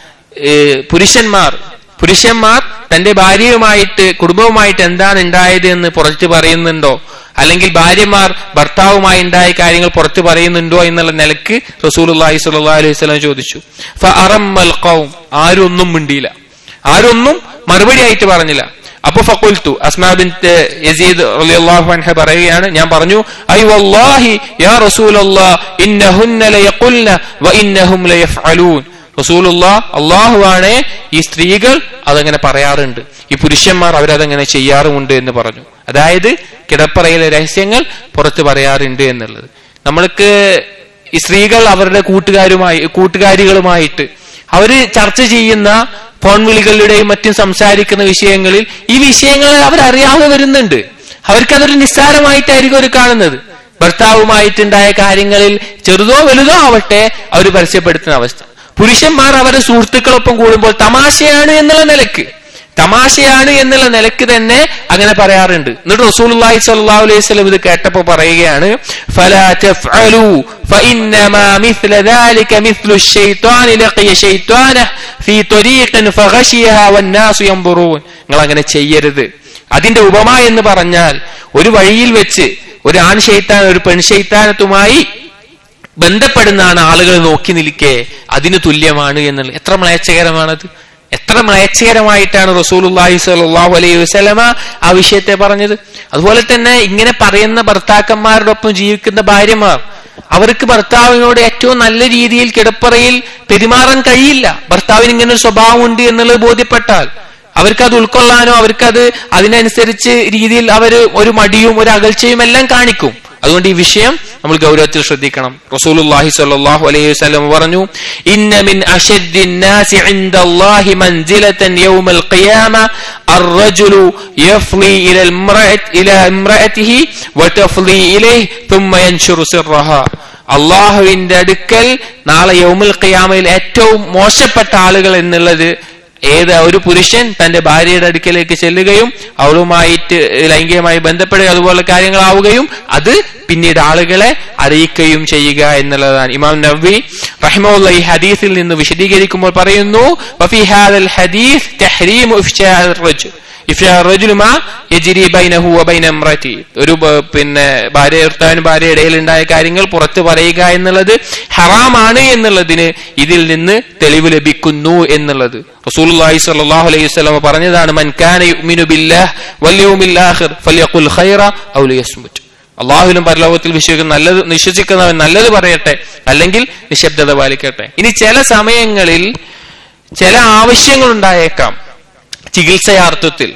പുരുഷന്മാർ പുരുഷന്മാർ തന്റെ ഭാര്യയുമായിട്ട് കുടുംബവുമായിട്ട് എന്താണ് ഉണ്ടായത് എന്ന് പുറത്ത് പറയുന്നുണ്ടോ, അല്ലെങ്കിൽ ഭാര്യമാർ ഭർത്താവുമായി ഉണ്ടായ കാര്യങ്ങൾ പുറത്ത് പറയുന്നുണ്ടോ എന്നുള്ള നിലക്ക് റസൂലുള്ളാഹി സ്വല്ലല്ലാഹു അലൈഹി വസല്ലം ചോദിച്ചു. ഫഅറമ്മൽ ഖൗം, ആരൊന്നും മിണ്ടിയില്ല, ആരൊന്നും മറുപടി ആയിട്ട് പറഞ്ഞില്ല. അപ്പൊ ഫഖുൽതു, അസ്മാ ബിൻത് യസീദ് റളിയല്ലാഹു അൻഹ പറയുകയാണ്, ഞാൻ പറഞ്ഞു, ഐ വല്ലാഹി യാ റസൂലല്ലാഹ് ഇന്നഹുന്ന ലയഖുൽന വഇന്നഹും ലയഫ്അലൂൻ. റസൂലുള്ളാഹ്, അല്ലാഹുവാണ്, ഈ സ്ത്രീകൾ അതങ്ങനെ പറയാറുണ്ട്, ഈ പുരുഷന്മാർ അവരതങ്ങനെ ചെയ്യാറുമുണ്ട് എന്ന് പറഞ്ഞു. അതായത് കിടപ്പറയിലെ രഹസ്യങ്ങൾ പുറത്ത് പറയാറുണ്ട് എന്നുള്ളത്. നമ്മൾക്ക് ഈ സ്ത്രീകൾ അവരുടെ കൂട്ടുകാരുമായി കൂട്ടുകാരികളുമായിട്ട് അവര് ചർച്ച ചെയ്യുന്ന ഫോൺ വിളികളുടെയും മറ്റും സംസാരിക്കുന്ന വിഷയങ്ങളിൽ ഈ വിഷയങ്ങൾ അവരറിയാതെ വരുന്നുണ്ട്. അവർക്കതൊരു നിസ്സാരമായിട്ടായിരിക്കും അവർ കാണുന്നത്. ഭർത്താവുമായിട്ടുണ്ടായ കാര്യങ്ങളിൽ ചെറുതോ വലുതോ ആവട്ടെ അവർ പരസ്യപ്പെടുത്തുന്ന അവസ്ഥ. പുരുഷന്മാർ അവരുടെ സുഹൃത്തുക്കളൊപ്പം കൂടുമ്പോൾ തമാശയാണ് എന്നുള്ള നിലക്ക് തമാശയാണ് എന്നുള്ള നിലക്ക് തന്നെ അങ്ങനെ പറയാറുണ്ട്. എന്നിട്ട് റസൂലുള്ളാഹി സ്വല്ലല്ലാഹു അലൈഹി വസല്ലം ഇത് കേട്ടപ്പോൾ പറയുകയാണ്, ഫലാ തഫ്അലു ഫഇന്നമാ മിസ്ല ദാലിക മിസ്ലു ശൈത്വാനി ലഖിയ ശൈത്വാനഹ ഫീ ത്വരീഖിൻ ഫഗശിയഹാ വന്നാസു യൻദുറൂൻ. നിങ്ങൾ അങ്ങനെ ചെയ്യരുത്. അതിന്റെ ഉപമ എന്ന് പറഞ്ഞാൽ ഒരു വഴിയിൽ വെച്ച് ഒരു ആൺ ശൈത്താൻ ഒരു പെൺ ശൈത്താനത്തുമായി ബന്ധപ്പെടുന്നതാണ് ആളുകൾ നോക്കി നിൽക്കെ അതിന് തുല്യമാണ് എന്നുള്ളത്. എത്ര മ്ലേച്ഛകരമാണത്! എത്ര മ്ലേച്ഛകരമായിട്ടാണ് റസൂലുള്ളാഹി സ്വല്ലല്ലാഹു അലൈഹി വസല്ലമ ആ വിഷയത്തെ പറഞ്ഞത്. അതുപോലെ തന്നെ ഇങ്ങനെ പറയുന്ന ഭർത്താക്കന്മാരോടൊപ്പം ജീവിക്കുന്ന ഭാര്യമാർ, അവർക്ക് ഭർത്താവിനോട് ഏറ്റവും നല്ല രീതിയിൽ കിടപ്പറയിൽ പെരുമാറാൻ കഴിയില്ല. ഭർത്താവിന് ഇങ്ങനെ ഒരു സ്വഭാവം ഉണ്ട് എന്നുള്ളത് ബോധ്യപ്പെട്ടാൽ അവർക്കത് ഉൾക്കൊള്ളാനോ അവർക്കത് അതിനനുസരിച്ച് രീതിയിൽ അവർ ഒരു മടിയും ഒരു അകൽച്ചയും എല്ലാം കാണിക്കും. അതുകൊണ്ട് ഈ വിഷയം നമ്മൾ ഗൗരവത്തിൽ ശ്രദ്ധിക്കണം. റസൂലുള്ളാഹി സ്വല്ലല്ലാഹു അലൈഹി വസല്ലം പറഞ്ഞു, ഇന്ന മിൻ അശദ്ദിൻ നാസി ഇൻദല്ലാഹി മൻസിലതൻ യൗമൽ ഖിയാമ അർറജുലു യഫ്ലി ഇലൽ ഇംറഅതി ഇലാ ഇംറഅതിഹി വതഫ്ലി ഇലൈഹി തുമ്മ യൻശുറു സിർറഹാ. അല്ലാഹുവിന്റെ അടുക്കൽ നാളെ യൗമുൽ ഖിയാമയിൽ ഏറ്റവും മോശപ്പെട്ട ആളുകൾ എന്നുള്ളത് ഏത് ഒരു പുരുഷൻ തന്റെ ഭാര്യയുടെ അടുക്കലേക്ക് ചെല്ലുകയും അവളുമായിട്ട് ലൈംഗികമായി ബന്ധപ്പെടുക അതുപോലെ കാര്യങ്ങളാവുകയും അത് പിന്നീട് ആളുകളെ അറിയിക്കുകയും ചെയ്യുക എന്നുള്ളതാണ്. ഇമാം നവവി റഹിമഹുല്ലാഹി ഈ ഹദീസിൽ നിന്ന് വിശദീകരിക്കുമ്പോൾ പറയുന്നു, വഫീ ഹാദൽ ഹദീസ് തഹ്രീമു ഇഫ്ശാഇർ റജുൽ ഇഫ്ശാഉർ റജുൽ മാ യജ്രി ബൈനഹു വബൈന ഇംറഅതി. ഒരു പിന്നെ ഭാര്യ ഭർത്താവിന് ഭാര്യ ഇടയിൽ ഉണ്ടായ കാര്യങ്ങൾ പുറത്ത് പറയുക എന്നുള്ളത് ഹറാമാണ് എന്നുള്ളതിന് ഇതിൽ നിന്ന് തെളിവ് ലഭിക്കുന്നു എന്നുള്ളത് റസൂലുള്ളാഹി സ്വല്ലല്ലാഹു അലൈഹി വസല്ലം പറഞ്ഞതാണ്, മൻ കാന യുഅ്മിനു ബില്ലാഹി വൽ യൗമിൽ ആഖിർ ഫൽയഖുൽ ഖൈറ ഔ ലിയസ്മുത്. അള്ളാഹുവിലും പരലോകത്തിൽ വിശ്വസിക്കുന്ന നല്ലത് വിശ്വസിക്കുന്നവൻ നല്ലത് പറയട്ടെ, അല്ലെങ്കിൽ നിശബ്ദത പാലിക്കട്ടെ. ഇനി ചില സമയങ്ങളിൽ ചില ആവശ്യങ്ങൾ ഉണ്ടായേക്കാം. ചികിത്സയാർത്ഥത്തിൽ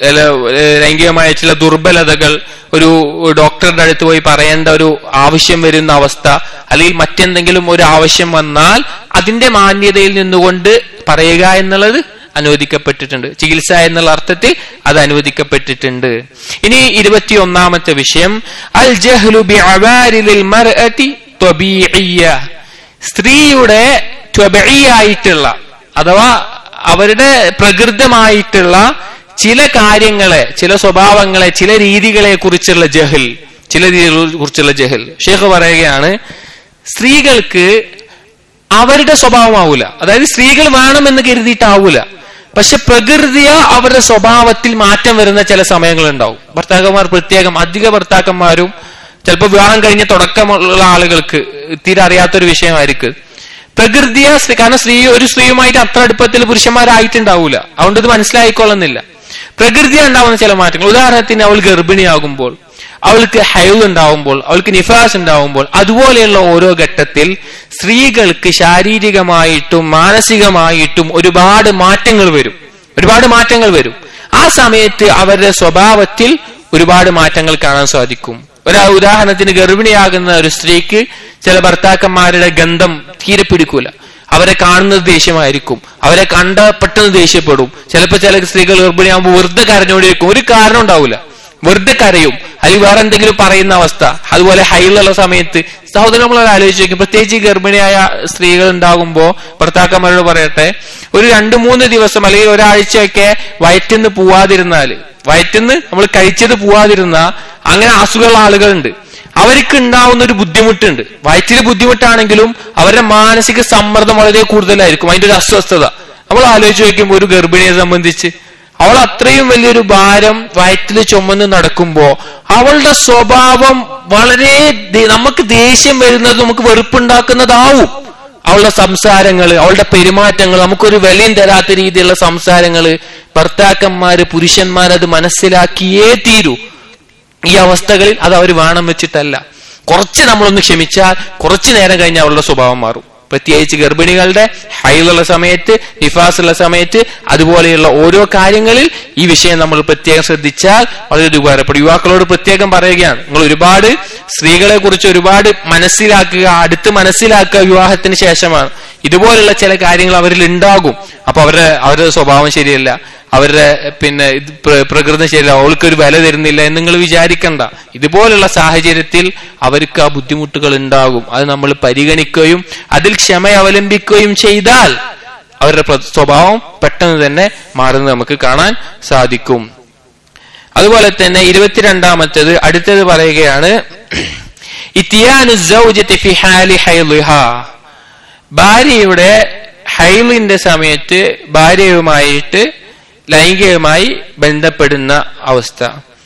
ലൈംഗികമായ ചില ദുർബലതകൾ ഒരു ഡോക്ടറുടെ അടുത്ത് പോയി പറയേണ്ട ഒരു ആവശ്യം വരുന്ന അവസ്ഥ, അല്ലെങ്കിൽ മറ്റെന്തെങ്കിലും ഒരു ആവശ്യം വന്നാൽ അതിന്റെ മാന്യതയിൽ നിന്നുകൊണ്ട് പറയുക എന്നുള്ളത് അനുവദിക്കപ്പെട്ടിട്ടുണ്ട്. ചികിത്സ എന്നുള്ള അർത്ഥത്തിൽ അത് അനുവദിക്കപ്പെട്ടിട്ടുണ്ട്. ഇനി ഇരുപത്തി ഒന്നാമത്തെ വിഷയം, അൽ ജഹ്ലു ബിഅവാരിലിൽ മർഅതി ത്വബീഇയ്യ. സ്ത്രീയുടെ ത്വബീഇയായിട്ടുള്ള അഥവാ അവരുടെ പ്രകൃതമായിട്ടുള്ള ചില കാര്യങ്ങളെ, ചില സ്വഭാവങ്ങളെ, ചില രീതികളെ കുറിച്ചുള്ള ജഹൽ, ചില രീതികളെ കുറിച്ചുള്ള ജഹൽ. ഷേഖ് പറയുകയാണ്, സ്ത്രീകൾക്ക് അവരുടെ സ്വഭാവമാവൂല, അതായത് സ്ത്രീകൾ വേണമെന്ന് കരുതിയിട്ടാവൂല, പക്ഷെ പ്രകൃതിയ അവരുടെ സ്വഭാവത്തിൽ മാറ്റം വരുന്ന ചില സമയങ്ങൾ ഉണ്ടാവും. ഭർത്താക്കന്മാർ പ്രത്യേകം, അധിക ഭർത്താക്കന്മാരും ചിലപ്പോൾ വിവാഹം കഴിഞ്ഞ തുടക്കമുള്ള ആളുകൾക്ക് തീരെ അറിയാത്തൊരു വിഷയമായിരിക്കും പ്രകൃതിയ. കാരണം സ്ത്രീ ഒരു സ്ത്രീയുമായിട്ട് അത്ര അടുപ്പത്തിൽ പുരുഷന്മാരായിട്ടുണ്ടാവൂല, അതുകൊണ്ട് ഇത് മനസ്സിലായിക്കൊള്ളുന്നില്ല. പ്രകൃതി ഉണ്ടാവുന്ന ചില മാറ്റങ്ങൾ, ഉദാഹരണത്തിന് അവൾ ഗർഭിണിയാകുമ്പോൾ അവൾക്ക് ഹൈൽ ഉണ്ടാവുമ്പോൾ, അവൾക്ക് നിഫാസ് ഉണ്ടാവുമ്പോൾ, അതുപോലെയുള്ള ഓരോ ഘട്ടത്തിൽ സ്ത്രീകൾക്ക് ശാരീരികമായിട്ടും മാനസികമായിട്ടും ഒരുപാട് മാറ്റങ്ങൾ വരും ഒരുപാട് മാറ്റങ്ങൾ വരും ആ സമയത്ത് അവരുടെ സ്വഭാവത്തിൽ ഒരുപാട് മാറ്റങ്ങൾ കാണാൻ സാധിക്കും. ഒരു ഉദാഹരണത്തിന്, ഗർഭിണിയാകുന്ന ഒരു സ്ത്രീക്ക് ചില ഭർത്താക്കന്മാരുടെ ഗന്ധം തീരെ പിടിക്കൂല. അവരെ കാണുന്നത് ദേഷ്യമായിരിക്കും, അവരെ കണ്ട പെട്ടെന്ന് ദേഷ്യപ്പെടും. ചിലപ്പോൾ ചില സ്ത്രീകൾ ഗർഭിണിയാകുമ്പോൾ വെറുതെ കരഞ്ഞോണ്ടിരിക്കും, ഒരു കാരണം ഉണ്ടാവില്ല, വെറുതെ കരയും, അല്ലെങ്കിൽ വേറെ എന്തെങ്കിലും പറയുന്ന അവസ്ഥ. അതുപോലെ ഹൈലുള്ള സമയത്ത് സഹോദരൻ നമ്മൾ ആലോചിച്ച് നോക്കും, പ്രത്യേകിച്ച് ഗർഭിണിയായ സ്ത്രീകൾ ഉണ്ടാകുമ്പോൾ ഭർത്താക്കന്മാരോട് പറയട്ടെ, ഒരു രണ്ടു മൂന്ന് ദിവസം അല്ലെങ്കിൽ ഒരാഴ്ചയൊക്കെ വയറ്റിന്ന് പോവാതിരുന്നാല്, വയറ്റിന്ന് നമ്മൾ കഴിച്ചത് പോവാതിരുന്ന അങ്ങനെ അസുഖമുള്ള ആളുകളുണ്ട്. അവർക്ക് ഉണ്ടാവുന്ന ഒരു ബുദ്ധിമുട്ടുണ്ട്. വയറ്റിൽ ബുദ്ധിമുട്ടാണെങ്കിലും അവരുടെ മാനസിക സമ്മർദ്ദം വളരെ കൂടുതലായിരിക്കും, അതിന്റെ ഒരു അസ്വസ്ഥത. നമ്മൾ ആലോചിച്ച് നോക്കുമ്പോൾ ഒരു ഗർഭിണിയെ സംബന്ധിച്ച് അവൾ അത്രയും വലിയൊരു ഭാരം വയറ്റിൽ ചുമന്ന് നടക്കുമ്പോ അവളുടെ സ്വഭാവം വളരെ, നമുക്ക് ദേഷ്യം വരുന്നത്, നമുക്ക് വെറുപ്പുണ്ടാക്കുന്നതാവും. അവളുടെ സംസാരങ്ങള്, അവളുടെ പെരുമാറ്റങ്ങൾ, നമുക്കൊരു വിലയും തരാത്ത രീതിയിലുള്ള സംസാരങ്ങള്, ഭർത്താക്കന്മാര് പുരുഷന്മാരത് മനസ്സിലാക്കിയേ തീരൂ. ഈ അവസ്ഥകളിൽ അത് അവർ വേണം വെച്ചിട്ടല്ല, കുറച്ച് നമ്മളൊന്ന് ക്ഷമിച്ചാൽ കുറച്ചു നേരം കഴിഞ്ഞാൽ അവളുടെ സ്വഭാവം മാറും. പ്രത്യേകിച്ച് ഗർഭിണികളുടെ ഹൈലുള്ള സമയത്ത്, നിഫാസുള്ള സമയത്ത്, അതുപോലെയുള്ള ഓരോ കാര്യങ്ങളിൽ ഈ വിഷയം നമ്മൾ പ്രത്യേകം ശ്രദ്ധിച്ചാൽ വളരെ ഉപകാരപ്പെടും. യുവാക്കളോട് പ്രത്യേകം പറയുകയാണ്, നിങ്ങൾ ഒരുപാട് സ്ത്രീകളെ കുറിച്ച് ഒരുപാട് മനസ്സിലാക്കുക, അടുത്ത് മനസ്സിലാക്കുക വിവാഹത്തിന് ശേഷമാണ്. ഇതുപോലുള്ള ചില കാര്യങ്ങൾ അവരിൽ ഉണ്ടാകും. അപ്പൊ അവരുടെ അവരുടെ സ്വഭാവം ശരിയല്ല, അവരുടെ പിന്നെ പ്രകൃതി ശരിയല്ല, അവൾക്കൊരു വില തരുന്നില്ല എന്ന് നിങ്ങൾ വിചാരിക്കണ്ട. ഇതുപോലുള്ള സാഹചര്യത്തിൽ അവർക്ക് ആ ബുദ്ധിമുട്ടുകൾ ഉണ്ടാകും. അത് നമ്മൾ പരിഗണിക്കുകയും അതിൽ ക്ഷമ അവലംബിക്കുകയും ചെയ്താൽ അവരുടെ സ്വഭാവം പെട്ടെന്ന് തന്നെ മാറുന്നത് നമുക്ക് കാണാൻ സാധിക്കും. അതുപോലെ തന്നെ ഇരുപത്തിരണ്ടാമത്തേത് അടുത്തത് പറയുകയാണ്, ഇത്തിയാനു സൗജതി ഫി ഹാലി ഹൈളിഹാ, ഭാര്യയുടെ ഹൈലിന്റെ സമയത്ത് ഭാര്യയുമായിട്ട് ലൈംഗികമായി ബന്ധപ്പെടുന്ന അവസ്ഥ.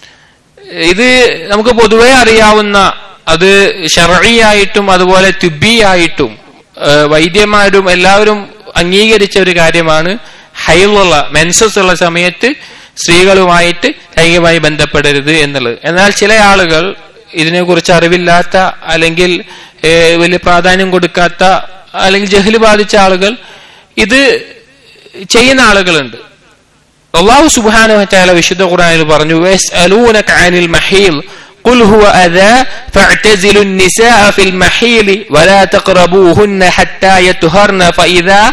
ഇത് നമുക്ക് പൊതുവെ അറിയാവുന്ന, അത് ശർഈയായിട്ടും അതുപോലെ തിബ്ബിയായിട്ടും വൈദ്യന്മാരും എല്ലാവരും അംഗീകരിച്ച ഒരു കാര്യമാണ്. ഹൈലുള്ള മെൻസസ് ഉള്ള സമയത്ത് സ്ത്രീകളുമായിട്ട് ലൈംഗികമായി ബന്ധപ്പെടരുത് എന്നുള്ളത്. എന്നാൽ ചില ആളുകൾ ഇതിനെക്കുറിച്ച് അറിവില്ലാത്ത, അല്ലെങ്കിൽ വലിയ പ്രാധാന്യം കൊടുക്കാത്ത, അല്ലെങ്കിൽ ജഹ്ല് ബാധിച്ച ആളുകൾ ഇത് ചെയ്യുന്ന ആളുകളുണ്ട്. അല്ലാഹു സുബ്ഹാനഹു വ തആല വിശുദ്ധ ഖുർആനിൽ പറഞ്ഞു, വയസ്അലൂനക അനിൽ മഹീൽ ഖുൽ ഹുവ അദാ ഫഅ്തസിലു النിസാഅ ഫിൽ മഹീൽ വലാ തഖറബൂഹുന്ന ഹത്താ യത്ഹർന ഫഇദാ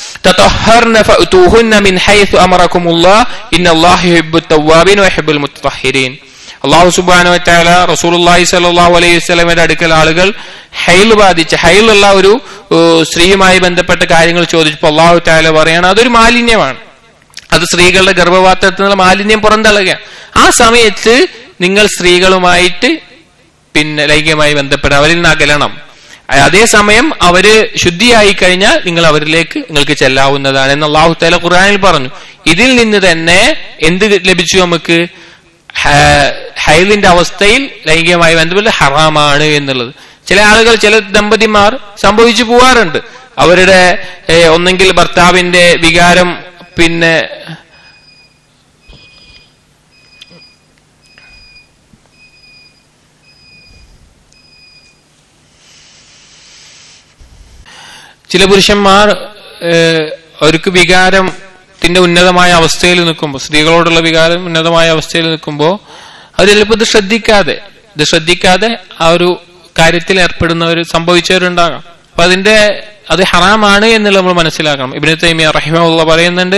തതഹർന ഫഅതൂഹുന്ന മിൻ ഹൈസു അമറകുമുല്ലാഹ് ഇന്നല്ലാഹ യുഹിബ്ബുത് തവ്വാബീൻ വയുഹിബ്ബുൽ മുത്തഹഹിരീൻ. അല്ലാഹു സുബ്ഹാനഹു വ തആല റസൂലുള്ളാഹി സ്വല്ലല്ലാഹു അലൈഹി വസല്ലമയുടെ അടുക്കൽ ആളുകൾ ഹൈൽ ബാധിച്ച, ഹൈലുള്ള ഒരു സ്ത്രീയുമായി ബന്ധപ്പെട്ട കാര്യങ്ങൾ ചോദിച്ചപ്പോൾ അല്ലാഹു തആല പറയാണ്, അതൊരു മാലിന്യമാണ്, അത് സ്ത്രീകളുടെ ഗർഭപാത്രത്തിൽ നിന്നുള്ള മാലിന്യം പുറന്തള്ളുക. ആ സമയത്ത് നിങ്ങൾ സ്ത്രീകളുമായിട്ട് പിന്നെ ലൈംഗികമായി ബന്ധപ്പെടാൻ, അവരിൽ നിന്ന് അകലണം. അതേസമയം അവര് ശുദ്ധിയായി കഴിഞ്ഞാൽ നിങ്ങൾ അവരിലേക്ക് നിങ്ങൾക്ക് ചെല്ലാവുന്നതാണ് എന്ന് അല്ലാഹു തആല ഖുർആനിൽ പറഞ്ഞു. ഇതിൽ നിന്ന് തന്നെ എന്ത് ലഭിച്ചു നമുക്ക്? ഹൈലിന്റെ അവസ്ഥയിൽ ലൈംഗികമായി ബന്ധപ്പെട്ട് ഹറാമാണ് എന്നുള്ളത്. ചില ആളുകൾ, ചില ദമ്പതിമാർ സംഭവിച്ചു പോവാറുണ്ട്. അവരുടെ ഒന്നെങ്കിൽ ഭർത്താവിന്റെ വികാരം പിന്നെ ചില പുരുഷന്മാർ അവർക്ക് വികാരത്തിന്റെ ഉന്നതമായ അവസ്ഥയിൽ നിൽക്കുമ്പോൾ, സ്ത്രീകളോടുള്ള വികാരം ഉന്നതമായ അവസ്ഥയിൽ നിൽക്കുമ്പോൾ അവർ ചിലപ്പോൾ ഇത് ശ്രദ്ധിക്കാതെ ഇത് ശ്രദ്ധിക്കാതെ ആ ഒരു കാര്യത്തിൽ ഏർപ്പെടുന്നവർ സംഭവിച്ചവരുണ്ടാകാം. അപ്പൊ അതിന്റെ അത് ഹറാമാണ് എന്നുള്ളത് നമ്മൾ മനസ്സിലാക്കണം. ഇബ്നു തൈമിയ റഹിമഹുല്ലാഹ് പറയുന്നുണ്ട്,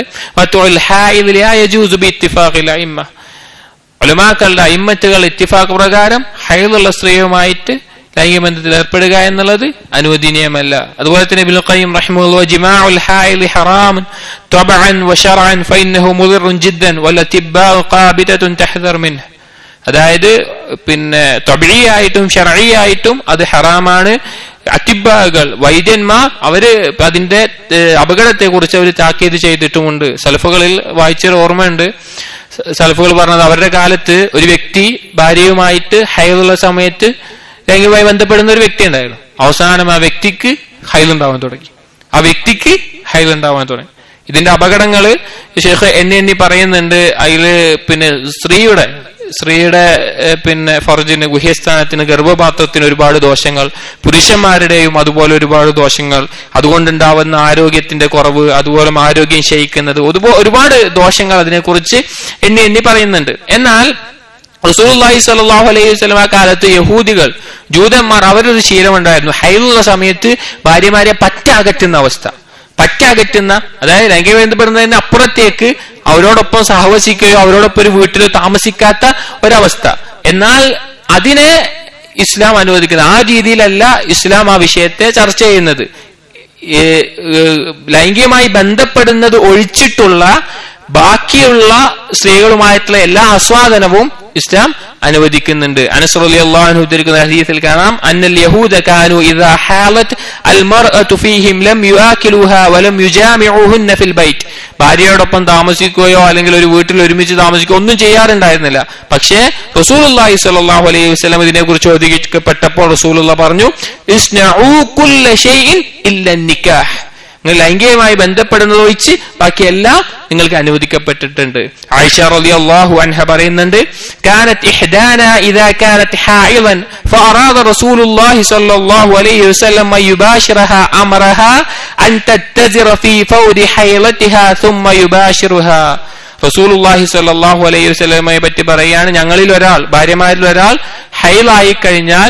ഉലമാക്കളുടെ അയിമ്മത്തുകൾ ഇത്തിഫാഖ് പ്രകാരം ഹൈലുള്ള സ്ത്രീയുമായിട്ട് ലൈംഗിക ബന്ധത്തിൽ ഏർപ്പെടുക എന്നുള്ളത് അനുവദനീയമല്ല. അതുപോലെ തന്നെ ഇബ്നുൽ ഖയ്യിം റഹിമഹുല്ലാഹ് ജിമാഉൽ ഹായിലി ഹറാമുൻ തബഅൻ വശറഅൻ ഫഇന്നഹു മുദിറുൻ ജിദ്ദൻ വലതിബ്ബാഉ ഖാബിതതുൻ തഹ്ദർ മിൻഹു, അതായത് പിന്നെ തബഈയായിട്ടും ശർഈയായിട്ടും അത് ഹറാമാണ്. അത്തിബാകൾ, വൈദ്യന്മാർ, അവര് അതിന്റെ അപകടത്തെ കുറിച്ച് അവർ താക്കീത് ചെയ്തിട്ടുമുണ്ട്. സലഫുകളിൽ വായിച്ചൊരു ഓർമ്മയുണ്ട്, സലഫുകൾ പറഞ്ഞത് അവരുടെ കാലത്ത് ഒരു വ്യക്തി ഭാര്യയുമായിട്ട് ഹൈലുള്ള സമയത്ത് ലൈംഗികമായി ബന്ധപ്പെടുന്ന ഒരു വ്യക്തി ഉണ്ടായിരുന്നു. അവസാനം ആ വ്യക്തിക്ക് ഹൈലുണ്ടാവാൻ തുടങ്ങി ആ വ്യക്തിക്ക് ഹൈലുണ്ടാവാൻ തുടങ്ങി ഇതിന്റെ അപകടങ്ങള് ഷെയ്ഖ് എണ്ണി എണ്ണി പറയുന്നുണ്ട്. അതില് പിന്നെ സ്ത്രീയുടെ സ്ത്രീയുടെ പിന്നെ ഫർജിന്, ഗുഹ്യസ്ഥാനത്തിന്, ഗർഭപാത്രത്തിന് ഒരുപാട് ദോഷങ്ങൾ, പുരുഷന്മാരുടെയും അതുപോലെ ഒരുപാട് ദോഷങ്ങൾ, അതുകൊണ്ടുണ്ടാവുന്ന ആരോഗ്യത്തിന്റെ കുറവ്, അതുപോലെ ആരോഗ്യം ക്ഷയിക്കുന്നത്, ഒരുപാട് ദോഷങ്ങൾ അതിനെക്കുറിച്ച് എണ്ണി എണ്ണി പറയുന്നുണ്ട്. എന്നാൽ റസൂലുള്ളാഹി സ്വല്ലല്ലാഹു അലൈഹി വസല്ലം ആ കാലത്ത് യഹൂദികൾ, ജൂതന്മാർ, അവരൊരു ശീലമുണ്ടായിരുന്നു. ഹൈലുള്ള സമയത്ത് ഭാര്യമാരെ പറ്റ അകറ്റുന്ന അവസ്ഥ, പറ്റ അകറ്റുന്ന അതായത് ലൈംഗിക ബന്ധപ്പെടുന്നതിന് അപ്പുറത്തേക്ക് അവരോടൊപ്പം സഹവസിക്കുകയോ അവരോടൊപ്പം ഒരു വീട്ടിൽ താമസിക്കാത്ത ഒരവസ്ഥ. എന്നാൽ അതിനെ ഇസ്ലാം അനുവദിക്കുന്നത് ആ രീതിയിലല്ല ഇസ്ലാം ആ വിഷയത്തെ ചർച്ച ചെയ്യുന്നത്. ലൈംഗികമായി ബന്ധപ്പെടുന്നത് ഒഴിച്ചിട്ടുള്ള ബാക്കിയുള്ള സ്ത്രീകളുമായിട്ടുള്ള എല്ലാ ആസ്വാദനവും ഇസ്ലാം അനുവദിക്കുന്നുണ്ട്. അനസ് റളിയല്ലാഹു അൻഹു ഉദ്ധരിക്കുന്ന ഹദീസിൽ കാണാം, അന്നൽ യഹൂദ കാനു ഇദാ ഹാലത് അൽ മർഅതു ഫീഹിം ലം യുആകിലുഹാ വലം യുജാമിഉഹുന്ന ഫിൽ ബൈത്ത്. ഭാര്യയോടൊപ്പം താമസിക്കുകയോ അല്ലെങ്കിൽ ഒരു വീട്ടിൽ ഒരുമിച്ച് താമസിക്കുകയോ ഒന്നും ചെയ്യാറുണ്ടായിരുന്നില്ല. പക്ഷേ റസൂലുള്ളാഹി സ്വല്ലല്ലാഹു അലൈഹി വസല്ലം ഇതിനെക്കുറിച്ച് ചോദിക്കപ്പെട്ടപ്പോൾ റസൂലുള്ളാഹി പറഞ്ഞു, ഇസ്നഉ കുല്ല ഷൈഇൻ ഇല്ല നിക്കാഹ്. നിങ്ങൾ ലൈംഗികമായി ബന്ധപ്പെടുന്നത് ഒഴിച്ച് ബാക്കിയെല്ലാം നിങ്ങൾക്ക് അനുവദിക്കപ്പെട്ടിട്ടുണ്ട്. ആയിഷ റളിയല്ലാഹു അൻഹ പറയുന്നുണ്ട്, കാനത് ഇഹ്ദാന ഇദാ കാനത് ഹായിളൻ ഫഅറാദ റസൂലുള്ളാഹി സ്വല്ലല്ലാഹു അലൈഹി വസല്ലം യുബാശിറഹാ അമറഹാ അൻ തത്തസിറ ഫീ ഫൗരി ഹൈളതിഹാ സുമ്മ യുബാശിറുഹാ. റസൂലുള്ളാഹി സ്വല്ലല്ലാഹു അലൈഹി വസല്ലമയെ പറ്റി പറയാണ്, ഞങ്ങളിൽ ഒരാൾ, ഭാര്യമാരിൽ ഒരാൾ ഹൈളായി കഴിഞ്ഞാൽ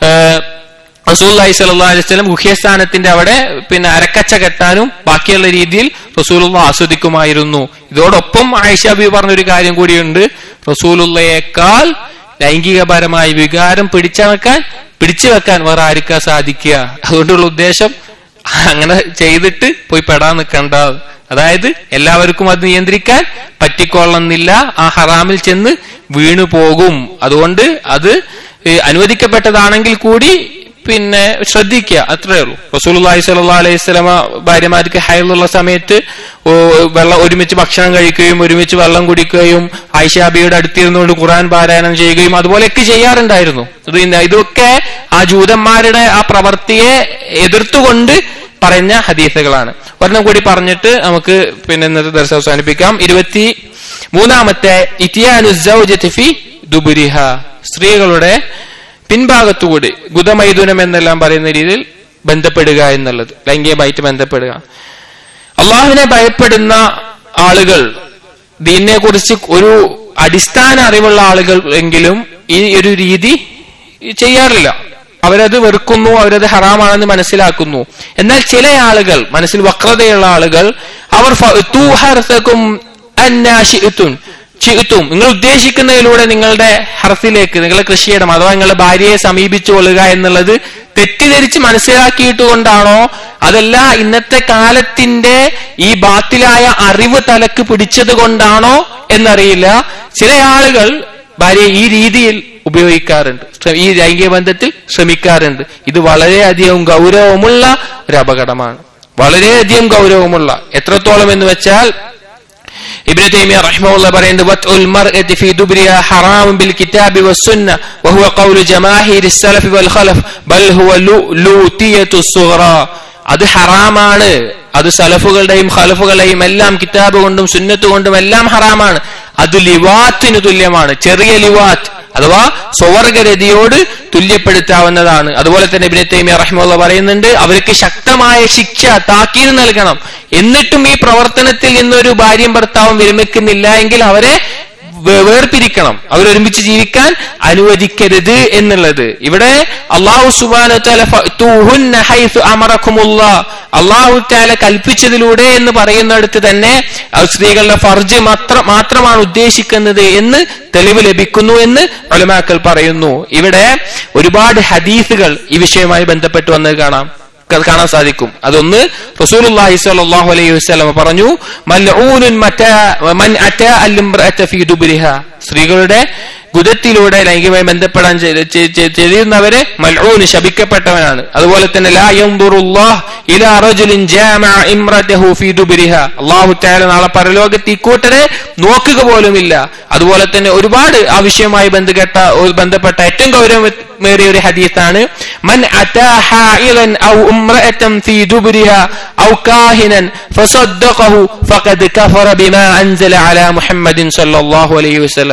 റസൂലുള്ളാഹി സ്വല്ലല്ലാഹു അലൈഹി വസല്ലം ഗുഹ്യസ്ഥാനത്തിന്റെ അവിടെ പിന്നെ അരക്കച്ച കെട്ടാനും ബാക്കിയുള്ള രീതിയിൽ റസൂലുള്ളാഹി ആസ്വദിക്കുമായിരുന്നു. ഇതോടൊപ്പം ആയിഷ ബീവി പറഞ്ഞൊരു കാര്യം കൂടിയുണ്ട്, റസൂലുള്ളയേക്കാൾ ലൈംഗികപരമായ വികാരം പിടിച്ചു വെക്കാൻ പിടിച്ചു വെക്കാൻ വേറെ ആർക്കാ സാധിക്കുക. അതുകൊണ്ടുള്ള ഉദ്ദേശം അങ്ങനെ ചെയ്തിട്ട് പോയി പെടാൻ നിൽക്കണ്ട. അതായത് എല്ലാവർക്കും അത് നിയന്ത്രിക്കാൻ പറ്റിക്കൊള്ളുന്നില്ല, ആ ഹറാമിൽ ചെന്ന് വീണു പോകും. അതുകൊണ്ട് അത് അനുവദിക്കപ്പെട്ടതാണെങ്കിൽ കൂടി പിന്നെ ശ്രദ്ധിക്കുക, അത്രേ ഉള്ളൂ. റസൂലുള്ളാഹി സ്വല്ലല്ലാഹു അലൈഹി വസല്ലമ ഭാര്യമാർക്ക് ഹൈലുള്ള സമയത്ത് വെള്ളം ഒരുമിച്ച് ഭക്ഷണം കഴിക്കുകയും ഒരുമിച്ച് വെള്ളം കുടിക്കുകയും ആയിഷാബിയുടെ അടുത്തിരുന്നുകൊണ്ട് ഖുർആൻ പാരായണം ചെയ്യുകയും അതുപോലെയൊക്കെ ചെയ്യാറുണ്ടായിരുന്നു. ഇതൊക്കെ ആ ജൂതന്മാരുടെ ആ പ്രവൃത്തിയെ എതിർത്തുകൊണ്ട് പറഞ്ഞ ഹദീസുകളാണ്. ഒരെണ്ണം കൂടി പറഞ്ഞിട്ട് നമുക്ക് പിന്നെ ഇന്നത്തെ ദർസ് അവസാനിപ്പിക്കാം. ഇരുപത്തി മൂന്നാമത്തെ ഇത്യാനു സൗജതി ഫി ദുബുരിഹ, സ്ത്രീകളുടെ പിൻഭാഗത്തുകൂടി ഗുദമൈഥുനം എന്നെല്ലാം പറയുന്ന രീതിയിൽ ബന്ധപ്പെടുക എന്നുള്ളത്, ലൈംഗികമായിട്ട് ബന്ധപ്പെടുക. അള്ളാഹുവിനെ ഭയപ്പെടുന്ന ആളുകൾ, ദീനിനെ കുറിച്ച് ഒരു അടിസ്ഥാന അറിവുള്ള ആളുകൾ എങ്കിലും ഈ ഒരു രീതി ചെയ്യാറില്ല. അവരത് വെറുക്കുന്നു, അവരത് ഹറാമാണെന്ന് മനസ്സിലാക്കുന്നു. എന്നാൽ ചില ആളുകൾ, മനസ്സിൽ വക്രതയുള്ള ആളുകൾ, അവർ ും നിങ്ങൾ ഉദ്ദേശിക്കുന്നതിലൂടെ നിങ്ങളുടെ ഹർഫിലേക്ക്, നിങ്ങളുടെ കൃഷിയിടം അഥവാ നിങ്ങളുടെ ഭാര്യയെ സമീപിച്ചു കൊള്ളുക എന്നുള്ളത് തെറ്റിദ്ധരിച്ച് മനസ്സിലാക്കിയിട്ട് കൊണ്ടാണോ, അതല്ല ഇന്നത്തെ കാലത്തിന്റെ ഈ ബാത്തിലായ അറിവ് തലക്ക് പിടിച്ചത് കൊണ്ടാണോ എന്നറിയില്ല. ചില ആളുകൾ ഭാര്യയെ ഈ രീതിയിൽ ഉപയോഗിക്കാറുണ്ട്, ഈ ലൈംഗിക ബന്ധത്തിൽ ശ്രമിക്കാറുണ്ട്. ഇത് വളരെയധികം ഗൗരവമുള്ള ഒരു അപകടമാണ്, വളരെയധികം ഗൗരവമുള്ള. എത്രത്തോളം എന്ന് വെച്ചാൽ ഇബ്നു തൈമിയ്യ റഹിമഹുല്ലാഹ് പറയുന്നത്, വത്ഉൽ മർഅതി ഫീ ദുബ്രിഹാ ഹറാമുൻ ബിൽ കിതാബി വസ്സുന്ന വഹുവ ഖൗലു ജമാഅഹിരി സലഫ് വൽ ഖലഫ് ബൽ ഹുവ ലൂതിയതു സുഗ്റാ. അത് ഹറാമാണ്, അത് സലഫുകളുടെയും ഖലഫുകളുടെയും എല്ലാം കിതാബ് കൊണ്ടും സുന്നത്ത് കൊണ്ടും എല്ലാം ഹറാമാണ്. അത് ലിവാത്തിന് തുല്യമാണ്, ചെറിയ ലിവാത്ത് അഥവാ സ്വവർഗരതിയോട് തുല്യപ്പെടുത്താവുന്നതാണ്. അതുപോലെ തന്നെ ഇബ്നു തൈമിയ്യ റഹിമഹുല്ലാഹ് പറയുന്നുണ്ട്, അവർക്ക് ശക്തമായ ശിക്ഷ, താക്കീത് നൽകണം. എന്നിട്ടും ഈ പ്രവർത്തനത്തിൽ നിന്നൊരു ഭാര്യയും ഭർത്താവും വിരമിക്കുന്നില്ല എങ്കിൽ അവരെ വേർപിരിക്കണം, അവരൊരുമിച്ച് ജീവിക്കാൻ അനുവദിക്കരുത് എന്നുള്ളത്. ഇവിടെ അല്ലാഹു സുബ്ഹാനഹു വതആല ഫഅ്തൂഹുന്ന ഹൈസു അമറകുമുല്ലാഹ്, അല്ലാഹു തആല കൽപ്പിച്ചതിലൂടെ എന്ന് പറയുന്നിടത്ത് തന്നെ സ്ത്രീകളുടെ ഫർജ് മാത്രം മാത്രമാണ് ഉദ്ദേശിക്കുന്നത് എന്ന് തെളിവ് ലഭിക്കുന്നു എന്ന് ഉലമാക്കൾ പറയുന്നു. ഇവിടെ ഒരുപാട് ഹദീസുകൾ ഈ വിഷയവുമായി ബന്ധപ്പെട്ട് വന്നത് കാണാം കാണാൻ സാധിക്കും. അതൊന്ന്, റസൂലുള്ളാഹി സ്വല്ലല്ലാഹു അലൈഹി വസല്ലം പറഞ്ഞു, മൽഊനുൻ മതാ മൻ അതാ അൽ-ഇംറഅത ഫീ ദുബ്രിഹാ, സ്ത്രീകളുടെ ഗുദത്തിലൂടെ ലൈംഗികമായി ബന്ധപ്പെടാൻ ചെയ്യുന്നവരെ മൽഊൻ, ശപിക്കപ്പെട്ടവനാണ്. അതുപോലെ തന്നെ ലാ യൻദുറുല്ലാഹ് ഇലാ റജുലിൻ ജാമഅ ഇംറഅതഹു ഫീ ദുബ്രിഹാ, അല്ലാഹു തആല നാളെ പരലോകത്ത് ഈ കൂട്ടരെ നോക്കുക പോലുമില്ല. അതുപോലെ തന്നെ ഒരുപാട് ആ വിഷയവുമായി ബന്ധപ്പെട്ട ബന്ധപ്പെട്ട ഏറ്റവും ഗൗരവമേറിയ ഒരു ഹദീസാണ്, മൻ അതാ ഹായിലൻ ഔ ഇംറഅതൻ ഫീ ദുബ്രിഹാ ഔ കാഹിനൻ ഫസദ്ദഖഹു ഫഖദ് കഫറ ബിമാ അൻസല അലാ മുഹമ്മദിൻ സ്വല്ലല്ലാഹു അലൈഹി വസല്ലം.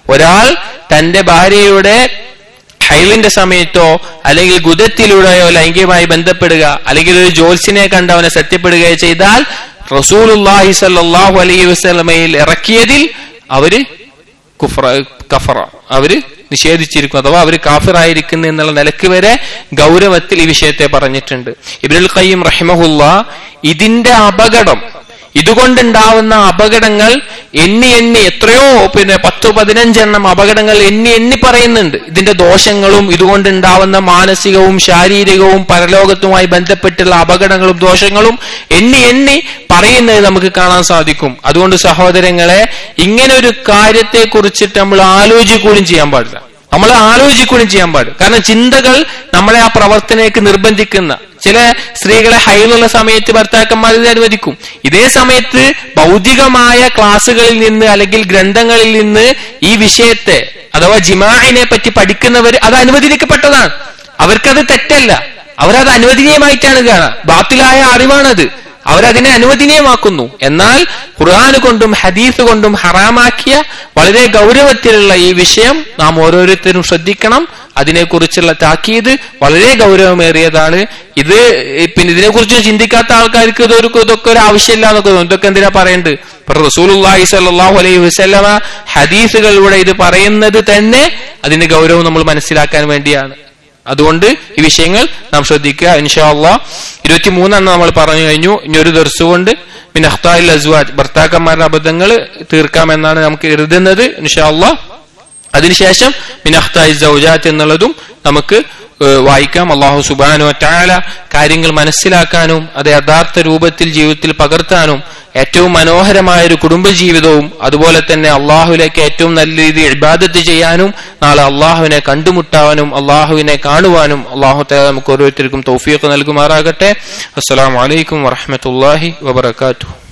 ഒരാൾ തന്റെ ഭാര്യയുടെ ഹൈലിന്റെ സമയത്തോ അല്ലെങ്കിൽ ഗുദത്തിലൂടെയോ ലൈംഗികമായി ബന്ധപ്പെടുക, അല്ലെങ്കിൽ ഒരു ജോത്സ്യനെ കണ്ട് അവനെ സത്യപ്പെടുകയോ ചെയ്താൽ റസൂലുള്ളാഹി സ്വല്ലല്ലാഹു അലൈഹി വസല്ലമയിൽ ഇറക്കിയതിൽ അവര് കുഫ്ര കഫറ അവര് നിഷേധിച്ചിരിക്കും, അഥവാ അവര് കാഫിറായിരിക്കുന്നു എന്നുള്ള നിലക്ക് വരെ ഗൗരവത്തിൽ ഈ വിഷയത്തെ പറഞ്ഞിട്ടുണ്ട്. ഇബ്നുൽ ഖയ്യിം റഹിമഹുല്ലാ ഇതിന്റെ അപകടം, ഇതുകൊണ്ടുണ്ടാവുന്ന അപകടങ്ങൾ എണ്ണി എണ്ണി എത്രയോ പിന്നെ പത്ത് പതിനഞ്ചെണ്ണം അപകടങ്ങൾ എണ്ണി എണ്ണി പറയുന്നുണ്ട്. ഇതിന്റെ ദോഷങ്ങളും ഇതുകൊണ്ടുണ്ടാവുന്ന മാനസികവും ശാരീരികവും പരലോകത്തുമായി ബന്ധപ്പെട്ടുള്ള അപകടങ്ങളും ദോഷങ്ങളും എണ്ണി എണ്ണി പറയുന്നത് നമുക്ക് കാണാൻ സാധിക്കും. അതുകൊണ്ട് സഹോദരങ്ങളെ, ഇങ്ങനെ ഒരു കാര്യത്തെ കുറിച്ചിട്ട് നമ്മൾ ആലോചിക്കുകയും ചെയ്യാൻ പാടില്ല, നമ്മൾ ആലോചിക്കുകയും ചെയ്യാൻ പാടില്ല. കാരണം ചിന്തകൾ നമ്മളെ ആ പ്രവർത്തനയ്ക്ക് നിർബന്ധിക്കുന്ന, ചില സ്ത്രീകളെ ഹൈലുള്ള സമയത്ത് ഭർത്താക്കന്മാർ ഇത് അനുവദിക്കും. ഇതേ സമയത്ത് ഭൗതികമായ ക്ലാസ്സുകളിൽ നിന്ന് അല്ലെങ്കിൽ ഗ്രന്ഥങ്ങളിൽ നിന്ന് ഈ വിഷയത്തെ അഥവാ ജിമാഇനെ പറ്റി പഠിക്കുന്നവർ അത് അനുവദിക്കപ്പെട്ടതാണ്. അവർക്കത് തെറ്റല്ല, അവരത് അനുവദനീയമായിട്ടാണ് കാണുക. ബാത്തിലായ അറിവാണത്, അവരതിനെ അനുവദനീയമാക്കുന്നു. എന്നാൽ ഖുർആൻ കൊണ്ടും ഹദീസ് കൊണ്ടും ഹറാമാക്കിയ വളരെ ഗൗരവത്തിലുള്ള ഈ വിഷയം നാം ഓരോരുത്തരും ശ്രദ്ധിക്കണം. അതിനെക്കുറിച്ചുള്ള താക്കീത് വളരെ ഗൗരവമേറിയതാണ്. ഇത് പിന്നെ ഇതിനെക്കുറിച്ച് ചിന്തിക്കാത്ത ആൾക്കാർക്ക് ഇതൊരു ഇതൊക്കെ ഒരു ആവശ്യമില്ല എന്നൊക്കെ തോന്നും. ഇതൊക്കെ എന്തിനാ പറയേണ്ടത്? റസൂലുള്ളാഹി സ്വല്ലല്ലാഹു അലൈഹി വസല്ലമ ഹദീസുകളിലൂടെ ഇത് പറയുന്നത് തന്നെ അതിന്റെ ഗൗരവം നമ്മൾ മനസ്സിലാക്കാൻ വേണ്ടിയാണ്. അതുകൊണ്ട് ഈ വിഷയങ്ങൾ നാം ശ്രദ്ധിക്കുക. ഇൻഷാ അല്ലാഹ് ഇരുപത്തി മൂന്നെണ്ണം നമ്മൾ പറഞ്ഞു കഴിഞ്ഞു. ഇനി ഒരു ദർസ് കൊണ്ട് മിൻ അഖ്താഇൽ അസ്വാജ്, ഭർത്താക്കന്മാരുടെ അബദ്ധങ്ങൾ തീർക്കാമെന്നാണ് നമുക്ക് എഴുതുന്നത്. ഇൻഷാ അല്ലാഹ് അതിനുശേഷം മിൻ അഖ്താഇ സൗജാത്ത് എന്നുള്ളതും നമുക്ക് വായിക്കാം. അല്ലാഹു സുബ്ഹാനഹു വ തആല കാര്യങ്ങൾ മനസ്സിലാക്കാനും അത് യഥാർത്ഥ രൂപത്തിൽ ജീവിതത്തിൽ പകർത്താനും ഏറ്റവും മനോഹരമായ ഒരു കുടുംബജീവിതവും അതുപോലെ തന്നെ അള്ളാഹുവിലേക്ക് ഏറ്റവും നല്ല രീതിയിൽ ഇബാദത്ത് ചെയ്യാനും നാളെ അള്ളാഹുവിനെ കണ്ടുമുട്ടാനും അള്ളാഹുവിനെ കാണുവാനും അള്ളാഹു തആല നമുക്ക് ഓരോരുത്തർക്കും തൗഫീഖ് നൽകുമാറാകട്ടെ. അസ്സലാമു അലൈക്കും വറഹ്മത്തുള്ളാഹി വബറകാതുഹു.